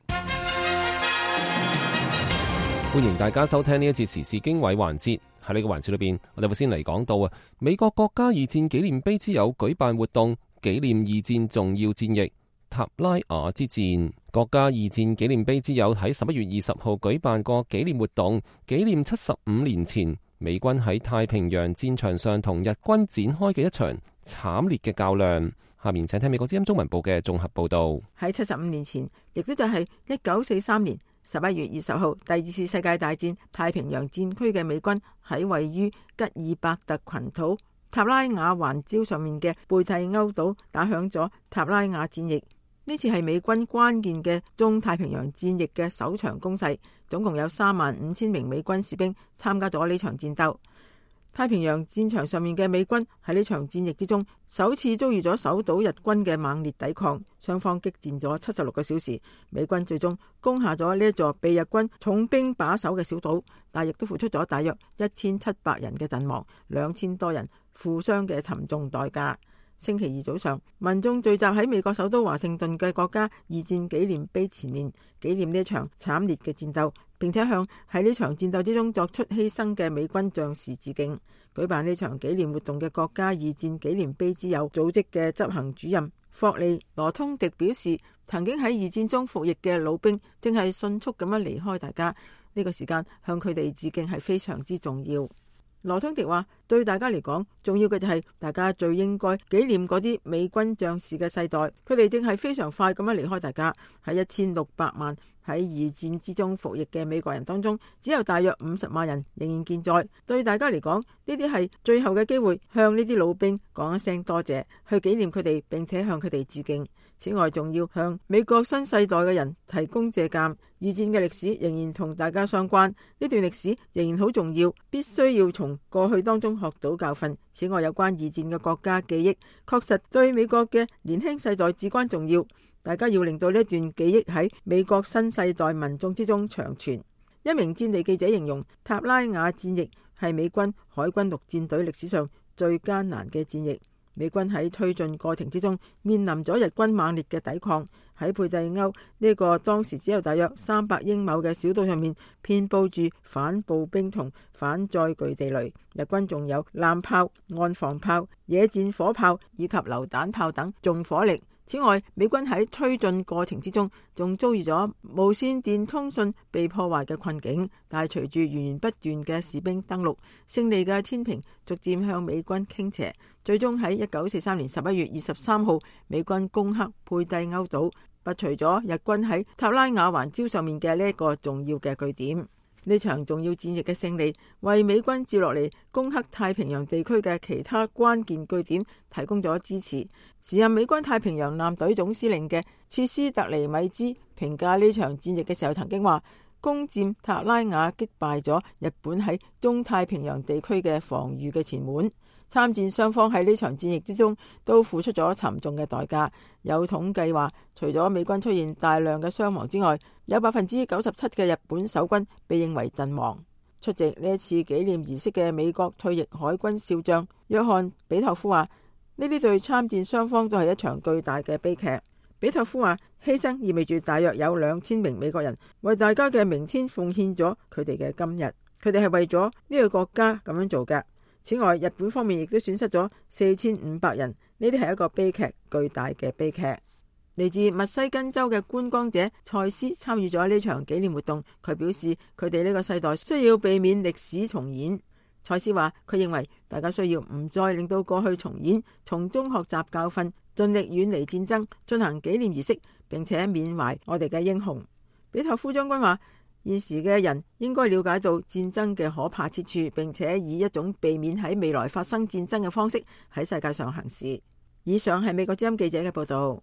歡迎大家收聽呢一節時事經緯環節。喺呢個環節裏邊，我哋會先嚟講到啊，美國國家二戰紀念碑之友舉辦活動，紀念二戰重要戰役塔拉瓦之戰。國家二戰紀念碑之友喺十一月二十號舉辦過紀念活動，紀念七十五年前美軍喺太平洋戰場上同日軍展開嘅一場慘烈嘅較量。下面請聽美國之音中文部嘅綜合報道。 喺七十五年前，亦都就係一九四三年十一月二十號，第二次世界大戰太平洋戰區嘅美軍喺位於吉爾伯特群島塔拉瓦環礁上面嘅貝蒂歐島打響咗塔拉瓦戰役。呢次係美軍關鍵嘅中太平洋戰役嘅首場攻勢，總共有三萬五千名美軍士兵參加咗呢場戰鬥。太平洋戰場上面嘅美軍喺呢場戰役之中，首次遭遇咗守島日軍嘅猛烈抵抗，雙方激戰咗七十六個小時，美軍最終攻下咗呢一座被日軍重兵把守嘅小島，但亦都付出咗大約一千七百人嘅陣亡，兩千多人負傷嘅沉重代價。星期二早上，民眾聚集喺美國首都華盛頓嘅國家二戰紀念碑前面，紀念呢場慘烈嘅戰鬥，並且向喺呢場戰鬥之中作出犧牲嘅美軍將士致敬。舉辦呢場紀念活動嘅國家二戰紀念碑之友組織嘅執行主任霍利羅通迪表示，曾經喺二戰中服役嘅老兵正係迅速咁樣離開大家，呢個時間向佢哋致敬係非常之重要。羅通迪話，對大家嚟講，重要嘅就係大家最應該紀念嗰啲美軍將士嘅世代，佢哋正係非常快咁樣離開大家。喺一千六百萬喺二戰之中服役嘅美國人當中，只有大約五十萬人仍然健在。對大家嚟講，呢啲係最後嘅機會，向呢啲老兵講一聲多謝，去紀念佢哋，並且向佢哋致敬。此外，仲要向美國新世代嘅人提供借鑒。二戰嘅歷史仍然同大家相關，呢段歷史仍然好重要，必須要從過去當中學到教訓。此外，有關二戰嘅國家記憶，確實對美國嘅年輕世代至關重要。大家要令到呢一段記憶喺美國新世代民眾之中長存。一名戰地記者形容塔拉瓦戰役係美軍海軍陸戰隊歷史上最艱難嘅戰役。美軍喺推進過程之中面臨咗日軍猛烈嘅抵抗，喺佩蒂歐呢個當時只有大約三百英畝嘅小島上面，遍佈住反步兵同反載具地雷。日軍仲有艦炮、岸防炮、野戰火炮以及榴彈炮等重火力。此外，美軍喺推進過程之中，仲遭遇咗無線電通訊被破壞嘅困境。但係隨住源源不斷嘅士兵登陸，勝利嘅天平逐漸向美軍傾斜，最終喺一九四三年十一月二十三號，美軍攻克佩蒂歐島，拔除咗日軍喺塔拉瓦環礁上面嘅呢一個重要嘅據點。呢場重要戰役嘅勝利，為美軍接落嚟攻克太平洋地區嘅其他關鍵據點提供咗支持。時任美軍太平洋艦隊總司令嘅切斯特尼米茲評價呢場戰役嘅時候曾經話，攻佔塔拉瓦擊敗咗日本喺中太平洋地區嘅防禦嘅前門。參戰雙方喺呢場戰役之中都付出咗沉重嘅代價。有統計話，除咗美軍出現大量嘅傷亡之外，有百分之九十七嘅日本守軍被認為陣亡。出席呢一次紀念儀式嘅美國退役海軍少將約翰比托夫話，呢啲對參戰雙方都係一場巨大嘅悲劇。比托夫話，犧牲意味住大約有兩千名美國人為大家嘅明天奉獻咗佢哋嘅今日，佢哋係為咗呢個國家咁樣做嘅。此外，日本方面亦都損失咗四千五百人，呢啲係一個悲劇，巨大嘅悲劇。嚟自密西根州嘅觀光者蔡斯參與咗呢場紀念活動，佢表示佢哋呢個世代需要避免歷史重演。蔡斯話，佢認為大家需要唔再令到過去重演，從中學習教訓，盡力遠離戰爭，進行紀念儀式，並且緬懷我哋嘅英雄。比托夫將軍話，二現時嘅人應該了解到戰爭嘅可怕之處，並且以一種避免喺未來發生戰爭嘅方式喺世界上行事。以上係美國之音記者嘅報道。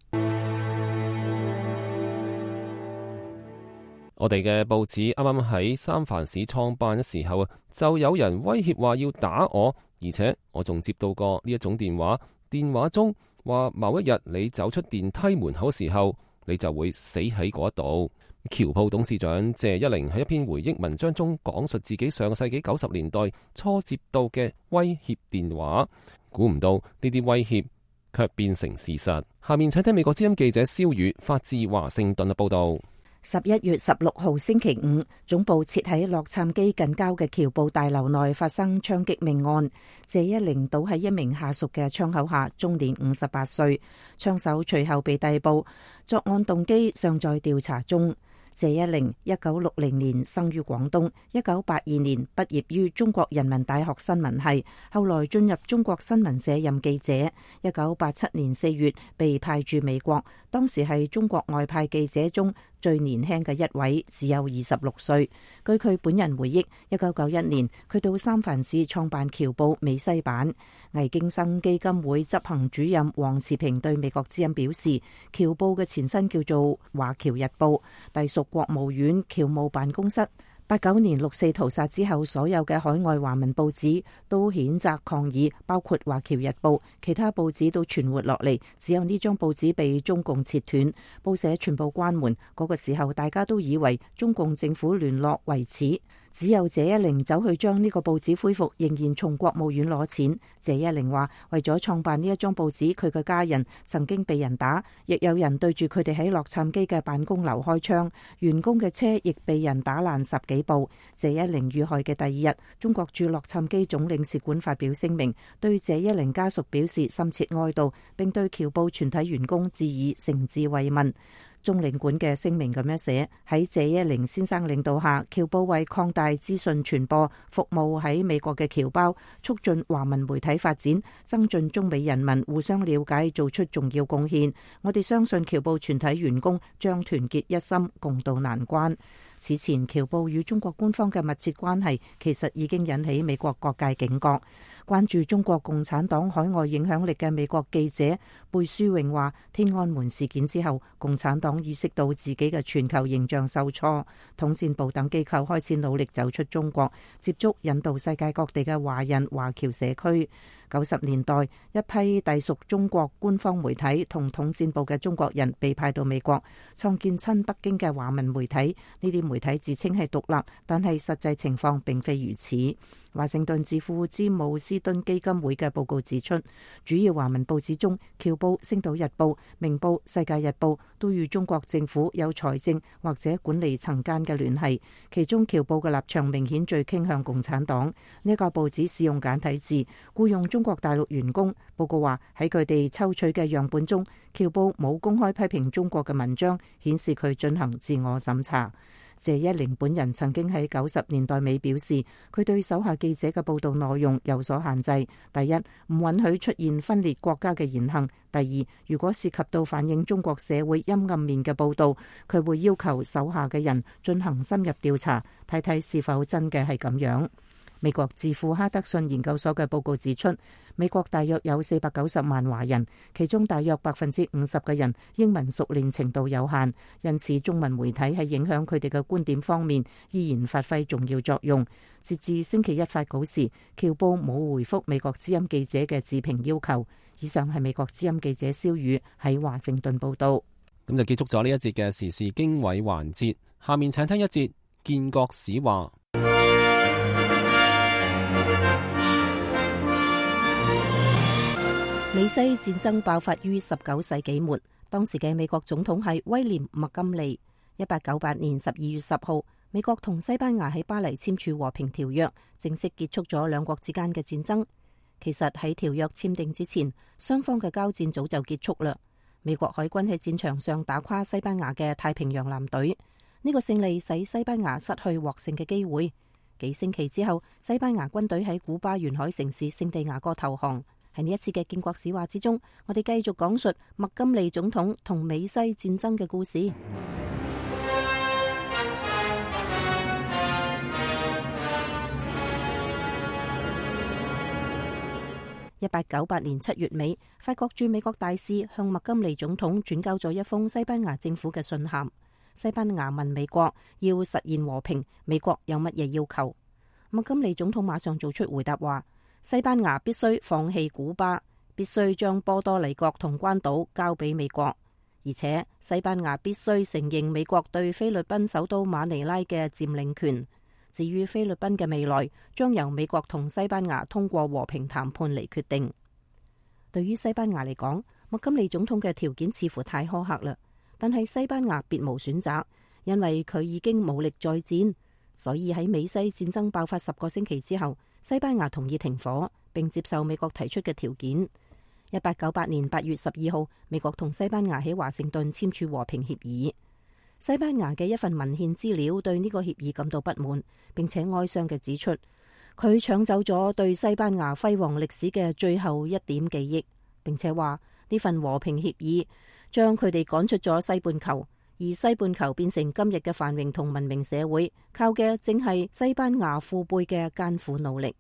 我哋嘅報紙啱啱喺三藩市創辦嘅時候啊，就有人威脅話要打我，而且我仲接到過呢一種電話，電話中話某一日你走出電梯門口時候，你就會死喺嗰度。僑報董事長謝一玲喺一篇回憶文章中講述自己上個世紀九十年代初接到嘅威脅電話，估唔到呢啲威脅卻變成事實。下面請聽美國之音記者蕭宇發自華盛頓嘅報道。 十一月十六號星期五，總部設喺洛杉磯近郊嘅僑報大樓內發生槍擊命案。謝一玲倒喺一名下屬嘅槍口下，終年五十八歲。槍手隨後被逮捕，作案動機尚在調查中。謝一玲一九六零年生於廣東，一九八二年畢業於中國人民大學新聞系，後來進入中國新聞社任記者。一九八七年四月被派駐美國，當時係中國外派記者中最年輕嘅一位，只有二十六歲。據佢本人回憶，一九九一年佢到三藩市創辦僑報美西版。魏京生基金會執行主任黃慈平對美國之音表示，僑報嘅前身叫做華僑日報，隸屬國務院僑務辦公室。八九年六四屠殺之後，所有嘅海外華文報紙都譴責抗議，包括華僑日報，其他報紙都存活落嚟，只有呢張報紙被中共切斷，報社全部關門。嗰、那個時候大家都以為中共政府聯絡為此，只有謝一玲走去將呢個報紙恢復，仍然從國務院攞錢。謝一玲話，為咗創辦呢一張報紙，佢嘅家人曾經被人打，亦有人對住佢哋喺洛杉磯嘅辦公樓開槍，員工嘅車亦被人打爛十幾部。謝一玲遇害嘅第二日，中國駐洛杉磯總領事館發表聲明，對謝一玲家屬表示深切哀悼，並對僑報全體員工致以誠摯慰問。中領館嘅聲明咁樣寫：喺謝一玲先生領導下，僑報為擴大資訊傳播服務喺美國嘅僑胞，促進華文媒體發展，增進中美人民互相了解，做出重要貢獻。我哋相信僑報全體員工將團結一心，共度難關。此前，僑報與中國官方嘅密切關係，其實已經引起美國各界警覺。關注中國共產黨海外影響力嘅美國記者貝舒穎話，天安門事件之後，共產黨意識到自己嘅全球形象受挫，統戰部等機構開始努力走出中國，接觸引導世界各地嘅華人華僑社區。九十年代，一批隸屬中國官方媒體同統戰部嘅中國人被派到美國，創建親北京嘅華文媒體。呢啲媒體自稱係獨立，但係實際情況並非如此。華盛頓智庫詹姆斯敦基金會嘅報告指出，主要華文報紙中，僑報、星島日報、明報、世界日報都與中國政府有財政或者管理層間嘅聯繫，其中僑報嘅立場明顯最傾向共產黨。呢個報紙使用簡體字，僱用中國大陸員工。報告話喺佢哋抽取嘅樣本中，僑報冇公開批評中國嘅文章，顯示佢進行自我審查。謝一玲本人曾經喺九十年代尾表示，佢對手下記者嘅報道內容有所限制。第一，唔允許出現分裂國家嘅言行；第二，如果涉及到反映中國社會陰暗面嘅報道，佢會要求手下嘅人進行深入調查，睇睇是否真嘅係咁樣。美國智庫哈德遜研究所嘅報告指出，美國大約有四百九十萬華人，其中大約百分之五十嘅人英文熟練程度有限，因此中文媒體喺影響佢哋嘅觀點方面依然發揮重要作用。截至星期一發稿時，僑報冇回覆美國之音記者嘅置評要求。以上係美國之音記者蕭宇喺華盛頓報道。 咁就結束咗呢一節嘅時事經緯環節，下面請聽一節建國史話。 美西戰爭爆發於十九世紀末，當時嘅美國總統係威廉麥金利。一八九八年十二月十號，美國同西班牙喺巴黎簽署和平條約，正式結束咗兩國之間嘅戰爭。其實喺條約簽訂之前，雙方嘅交戰早就結束啦。美國海軍喺戰場上打垮西班牙嘅太平洋艦隊，呢個勝利使西班牙失去獲勝嘅機會。幾星期之後，西班牙軍隊喺古巴沿海城市聖地亞哥投降。喺呢一次嘅建國史話之中，我哋繼續講述麥金利總統同美西戰爭嘅故事。 一八九八年七月尾，法國駐美國大使向麥金利總統轉交咗一封西班牙政府嘅信函。西班牙問美國要實現和平，美國有乜嘢要求？麥金利總統馬上做出回答話，西班牙必須放棄古巴，必須將波多黎各同關島交俾美國，而且西班牙必須承認美國對菲律賓首都馬尼拉嘅佔領權。至於菲律賓嘅未來，將由美國同西班牙通過和平談判嚟決定。對於西班牙嚟講，麥金利總統嘅條件似乎太苛刻啦。但係西班牙別無選擇，因為佢已經武力再戰，所以喺美西戰爭爆發十個星期之後，西班牙同意停火，並接受美國提出嘅條件。一八九八年八月十二號，美國同西班牙喺華盛頓簽署和平協議。西班牙嘅一份文獻資料對呢個協議感到不滿，並且哀傷嘅指出，佢搶走咗對西班牙輝煌歷史嘅最後一點記憶，並且話呢份和平協議將佢哋趕出咗西半球，而西半球變成今日嘅繁榮同文明社會，靠嘅正係西班牙父輩嘅艱苦努力。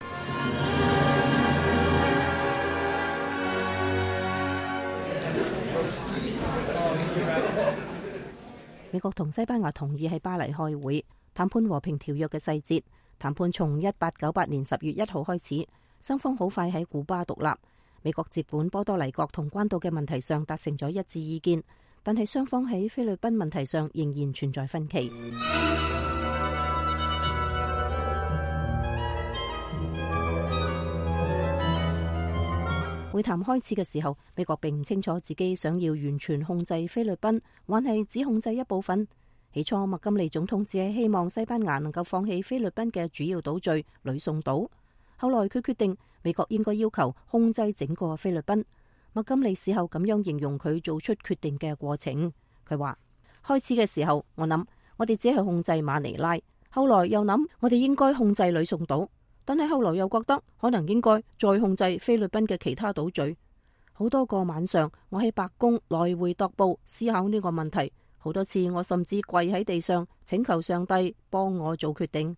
美國同西班牙同意喺巴黎開會談判和平條約嘅細節。談判從一八九八年十月一號開始，雙方好快喺古巴獨立。美國接管波多黎各同關島嘅問題上達成咗一致意見，但係雙方喺菲律賓問題上仍然存在分歧。會談開始嘅時候，美國並唔清楚自己想要完全控制菲律賓，還係只控制一部分。起初，麥金利總統只係希望西班牙能夠放棄菲律賓嘅主要島嶼呂宋島。後來佢決定美國應該要求控制整個菲律賓。麥金利事後咁樣形容佢做出決定嘅過程。佢話：開始嘅時候，我諗我哋只係控制馬尼拉，後來又諗我哋應該控制呂宋島。但係後來又覺得可能應該再控制菲律賓嘅其他島嶼。好多個晚上，我喺白宮來回踱步思考呢個問題。好多次我甚至跪喺地上請求上帝幫我做決定。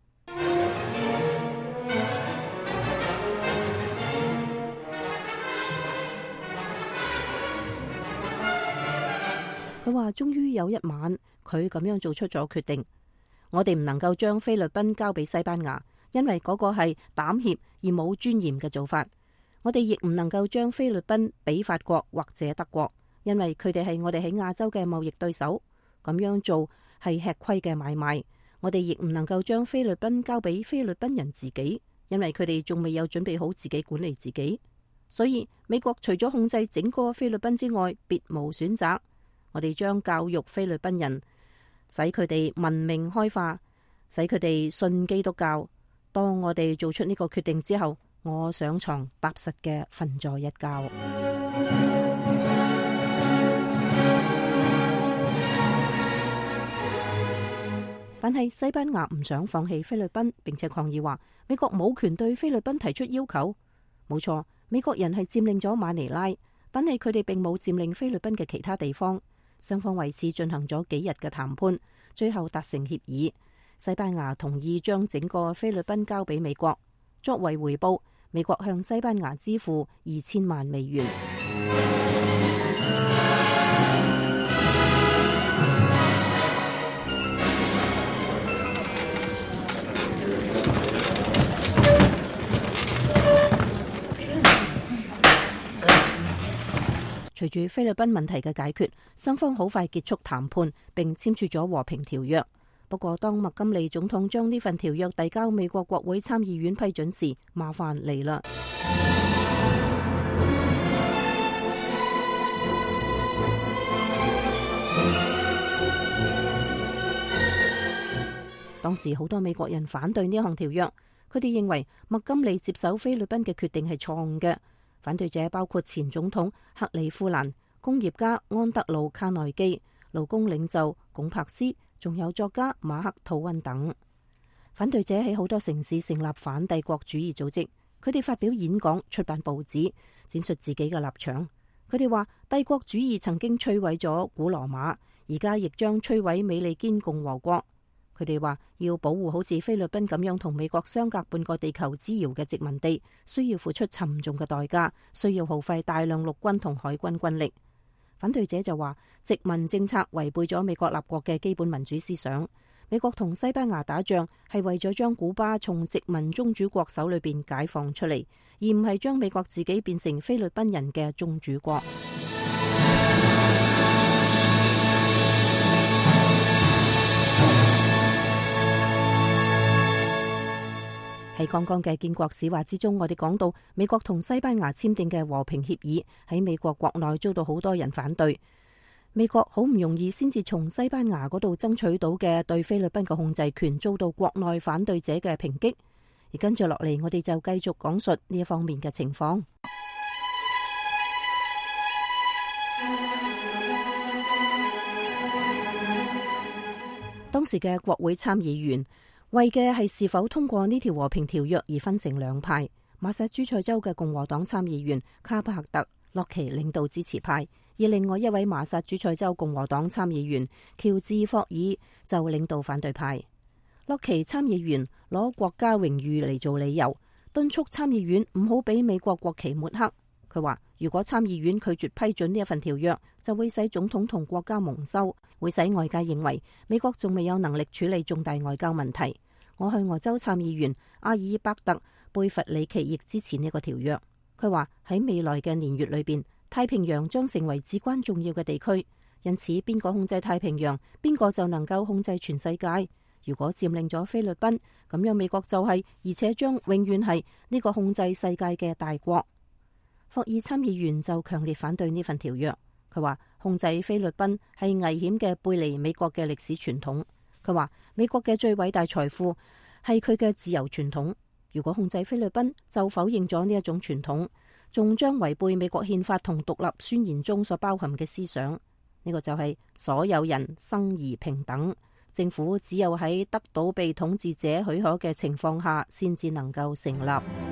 佢話終於有一晚，佢咁樣做出咗決定。我哋唔能夠將菲律賓交俾西班牙，因為嗰個係膽怯而冇尊嚴嘅做法。我哋亦唔能夠將菲律賓俾法國或者德國，因為佢哋係我哋喺亞洲嘅貿易對手。咁樣做係吃虧嘅買賣。我哋亦唔能夠將菲律賓交俾菲律賓人自己，因為佢哋仲未有準備好自己管理自己。所以美國除咗控制整個菲律賓之外，別無選擇。我哋將教育菲律賓人，使佢哋文明開化，使佢哋信基督教。當我哋做出呢個決定之後，我上床踏實嘅瞓咗一覺。但係西班牙唔想放棄菲律賓，並且抗議話美國冇權對菲律賓提出要求。冇錯，美國人係佔領咗馬尼拉，但係佢哋並冇佔領菲律賓嘅其他地方。雙方為此進行咗幾日嘅談判，最後達成協議。西班牙同意將整個菲律賓交俾美國，作為回報，美國向西班牙支付二千萬美元。隨住菲律賓問題嘅解決，雙方好快結束談判，並簽署咗和平條約。不過，當麥金利總統將呢份條約遞交美國國會參議院批准時，麻煩嚟啦。當時好多美國人反對呢項條約，佢哋認為麥金利接手菲律賓嘅決定係錯誤嘅。反對者包括前總統克里夫蘭、工業家安德魯卡內基、勞工領袖龔柏斯，仲有作家馬克吐溫等。反對者喺好多城市成立反帝國主義組織，佢哋發表演講、出版報紙，展述自己嘅立場。佢哋話帝國主義曾經摧毀咗古羅馬，而家亦將摧毀美利堅共和國。 佢哋話要保護好似菲律賓咁樣同美國相隔半個地球之遙嘅殖民地，需要付出沉重嘅代價，需要耗費大量陸軍同海軍軍力。反對者就話殖民政策違背咗美國立國嘅基本民主思想。美國同西班牙打仗係為咗將古巴從殖民宗主國手裏邊解放出嚟，而唔係將美國自己變成菲律賓人嘅宗主國。喺剛剛嘅建國史話之中，我哋講到美國同西班牙簽訂嘅和平協議喺美國國內遭到好多人反對。美國好唔容易先至從西班牙嗰度爭取到嘅對菲律賓嘅控制權，遭到國內反對者嘅抨擊。而跟住落嚟，我哋就繼續講述呢一方面嘅情況。當時嘅國會參議員為嘅係是否通過呢條和平條約而分成兩派。馬薩諸塞州嘅共和黨參議員卡巴克特洛奇領導支持派，而另外一位馬薩諸塞州共和黨參議員喬治霍爾就領導反對派。洛奇參議員攞國家榮譽嚟做理由，敦促參議院唔好俾美國國旗抹黑。佢話如果參議院拒絕批准呢一份條約，就會使總統同國家蒙羞，會使外界認為美國仲未有能力處理重大外交問題。我去俄州參議員阿爾伯特貝弗里奇亦支持呢個條約。佢話喺未來嘅年月裏邊，太平洋將成為至關重要嘅地區，因此邊個控制太平洋，邊個就能夠控制全世界。如果佔領咗菲律賓，咁樣美國就係、是，而且將永遠係呢個控制世界嘅大國。霍爾參議員就強烈反對呢份條約。佢話控制菲律賓係危險嘅，背離美國嘅歷史傳統。佢話美國嘅最偉大財富係佢嘅自由傳統。如果控制菲律賓，就否認咗呢一種傳統，仲將違背美國憲法同獨立宣言中所包含嘅思想。呢、這個就係所有人生而平等。政府只有喺得到被統治者許可嘅情況下，先至能夠成立。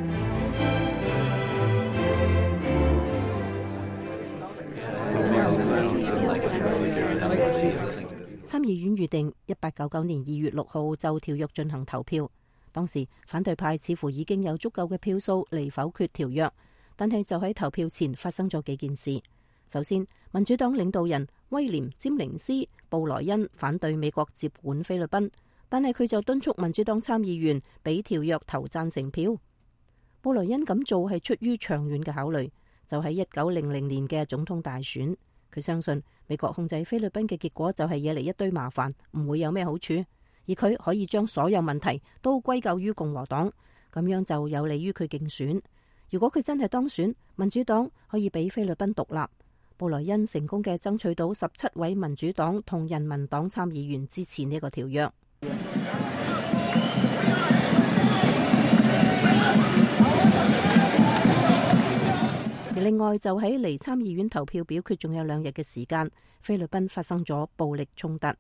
參議院預定一八九九年二月六號就條約進行投票。當時反對派似乎已經有足夠嘅票數嚟否決條約，但係就喺投票前發生咗幾件事。首先，民主黨領導人威廉詹寧斯布萊恩反對美國接管菲律賓，但係佢就敦促民主黨參議員俾條約投贊成票。布萊恩咁做係出於長遠嘅考慮，就喺一九零零年嘅總統大選，佢相信美國控制菲律賓嘅結果就係惹嚟一堆麻煩，唔會有咩好處，而佢可以將所有問題都歸咎於共和黨，咁樣就有利於佢競選。如果佢真係當選，民主黨可以俾菲律賓獨立。布萊恩成功嘅爭取到十七位民主黨同人民黨參議員支持呢個條約。而另外就喺離參議院投票表決仲有兩日嘅時間，菲律賓發生咗暴力衝突。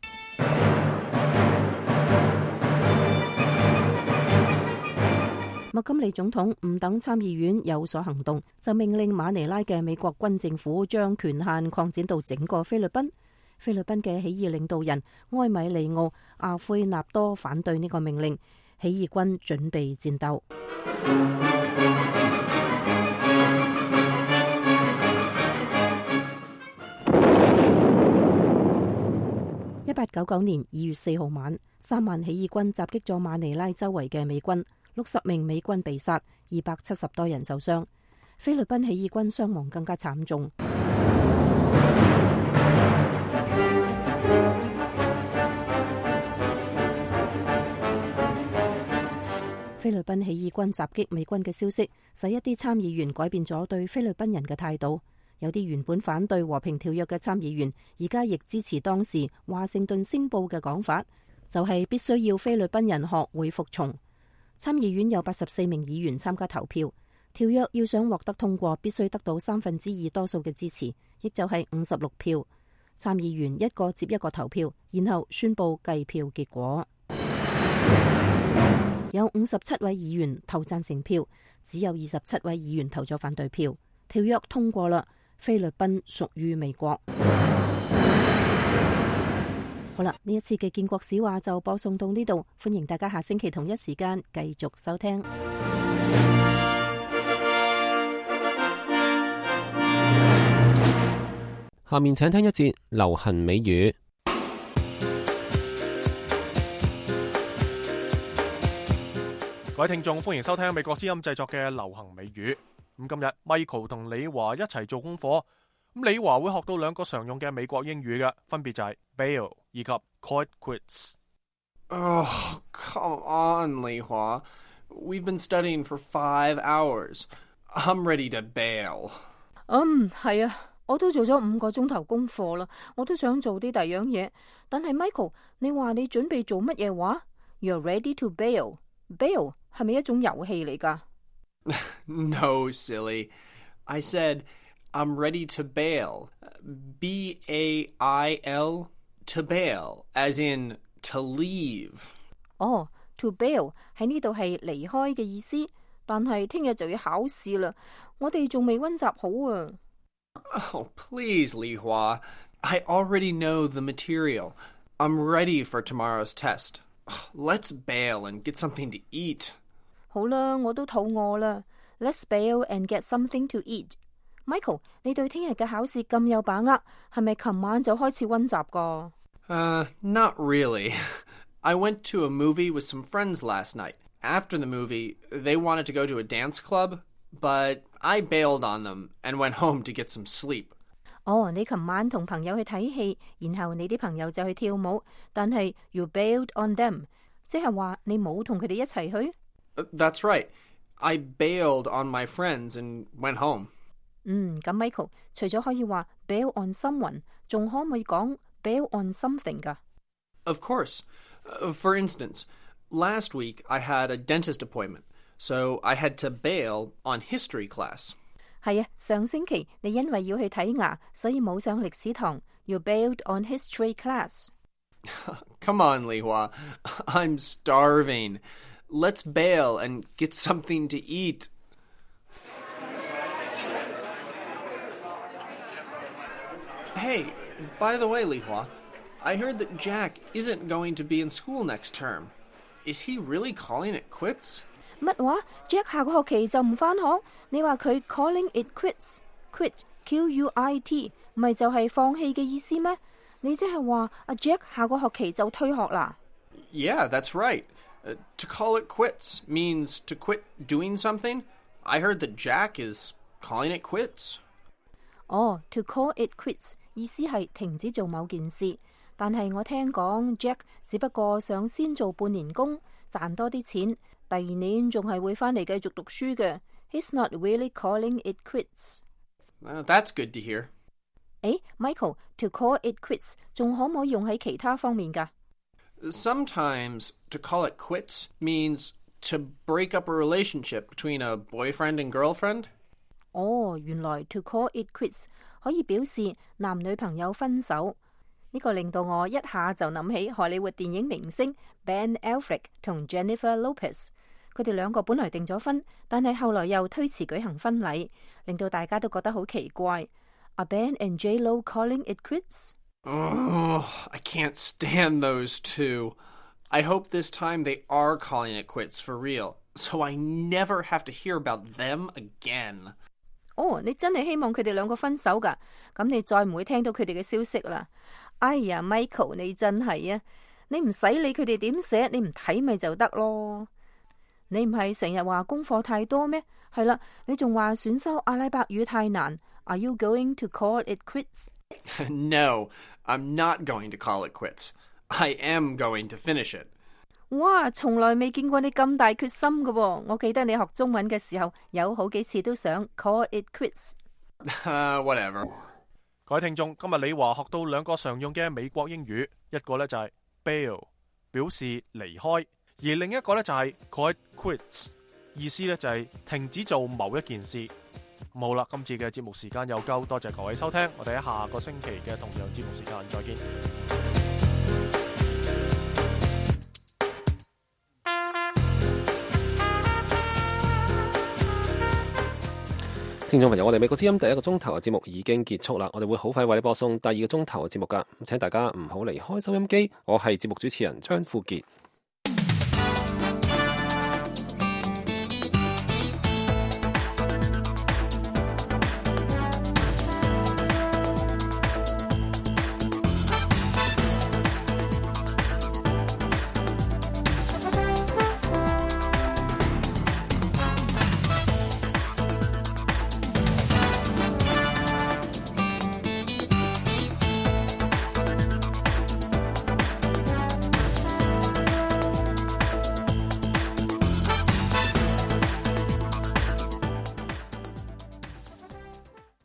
麥金利總統唔等參議院有所行動，就命令馬尼拉嘅美國軍政府將權限擴展到整個菲律賓。菲律賓嘅起義領導人埃米利奧阿奎納多反對呢個命令，起義軍準備戰鬥。一八九九年二月四號晚，三萬起義軍襲擊咗馬尼拉周圍嘅美軍。六十名美軍被殺，二百七十多人受傷。菲律賓起義軍傷亡更加慘重。菲律賓起義軍襲擊美軍嘅消息，使一啲參議員改變咗對菲律賓人嘅態度。有啲原本反對和平條約嘅參議員，而家亦支持當時華盛頓星報嘅講法，就係必須要菲律賓人學會服從。參議院有八十四名議員參加投票，條約要想獲得通過，必須得到三分之二多數嘅支持，亦就係五十六票。參議員一個接一個投票，然後宣布計票結果。有五十七位議員投贊成票，只有二十七位議員投咗反對票。條約通過啦，菲律賓屬於美國。 好啦，呢一次嘅建國史話就播送到呢度，歡迎大家下星期同一時間繼續收聽。 下面請聽一節流行美語。 各位聽眾，歡迎收聽美國之音製作嘅流行美語。咁今日 Michael 同李華一齊做功課。咁李華會學到兩個常用嘅美國英語嘅，分別就係 bail 以及 call it quits。Oh, come on, 李華。We've been studying for five hours. I'm ready to bail. 嗯，係啊，我都做咗五個鐘頭功課啦，我都想做啲第二樣嘢。但係 Michael， 你話你準備做乜嘢話 ？You're ready to bail。bail 係咪一種遊戲嚟㗎 ？No, silly. I said I'm ready to bail. B A I L, to bail, as in to leave. 哦、oh, to bail 喺呢度係離開嘅意思，但係聽日就要考試啦，我哋仲未溫習好啊。 Oh, please, Li Hua. I already know the material. I'm ready for tomorrow's test. Let's bail and get something to eat. 好啦，我都肚餓啦。Let's bail and get something to eat. Michael， 你對聽日嘅考試咁有把握，係咪琴晚就開始溫習噶 ？Uh, not really. I went to a movie with some friends last night. After the movie, they wanted to go to a dance club, but I bailed on them and went home to get some sleep. 哦，你琴晚同朋友去睇戲，然後你啲朋友就去跳舞，但係 you bailed on them， 即係話你冇同佢哋一齊去 ？That's right. I bailed on my friends and went home. 嗯，咁 Michael 除咗可以話 bail on someone， 仲可唔可以講 bail on something 㗎？ Of course. Uh, for instance, last week I had a dentist appointment, so I had to bail on history class. 係啊，上星期你因為要去睇牙，所以冇上歷史堂。You bailed on history class. Come on, Li Hua. I'm starving. Let's bail and get something to eat. Hey, by the way, Li Hua, I heard that Jack isn't going to be in school next term. Is he really calling it quits? 乜話 ？Jack 下個學期就唔返學？你話佢 calling it quits？quit Q U I T 咪就係放棄嘅意思咩？你即係話阿 Jack 下個學期就退學啦 ？Yeah, that's right. Uh, to call it quits means to quit doing something. I heard that Jack is calling it quits. 哦、oh, to call it quits 意思係停止做某件事，但係我聽講 Jack 只不過想先做半年工，賺多啲錢，第二年仲係會返嚟繼續讀書嘅。He's not really calling it quits. Uh, that's good to hear. 誒 ，Michael, to call it quits 仲可唔可以用喺其他方面㗎？ Sometimes to call it quits means to break up a relationship between a boyfriend and girlfriend. 哦，原來 to call it quits 可以表示男女朋友分手。呢個令到我一下就諗起荷里活電影明星 Ben Affleck 同 Jennifer Lopez。佢哋兩個本來訂咗婚，但係後來又推遲舉行婚禮，令到大家都覺得好奇怪。Are Ben and J-Lo calling it quits? Oh, I can't stand those two. I hope this time they are calling it quits for real, so I never have to hear about them again. 哦，你真係希望佢哋兩個分手㗎？咁你再唔會聽到佢哋嘅消息啦。哎呀 ，Michael， 你真係啊！你唔使理佢哋點寫，你唔睇咪就得咯。你唔係成日話功課太多咩？係啦，你仲話選修阿拉伯語太難。Are you going to call it quits? No, I'm not going to call it quits. I am going to finish it. 哇，從來未見過你咁大決心㗎喎！我記得你學中文嘅時候，有好幾次都想 call it quits. Uh, whatever. 各位聽眾，今日李華學到兩個常用嘅美國英語，一個呢就係 bail， 表示離開，而另一個呢就係 call it quits， 意思呢就係停止做某一件事。好啦，今次嘅節目時間又夠，多謝各位收聽，我哋喺下個星期嘅同樣節目時間再見。 聽聽眾朋友，我哋美國之音第一個鐘頭嘅節目已經結束啦，我哋會好快為你播送第二個鐘頭嘅節目噶，請大家唔好離開收音機。我係節目主持人張富傑。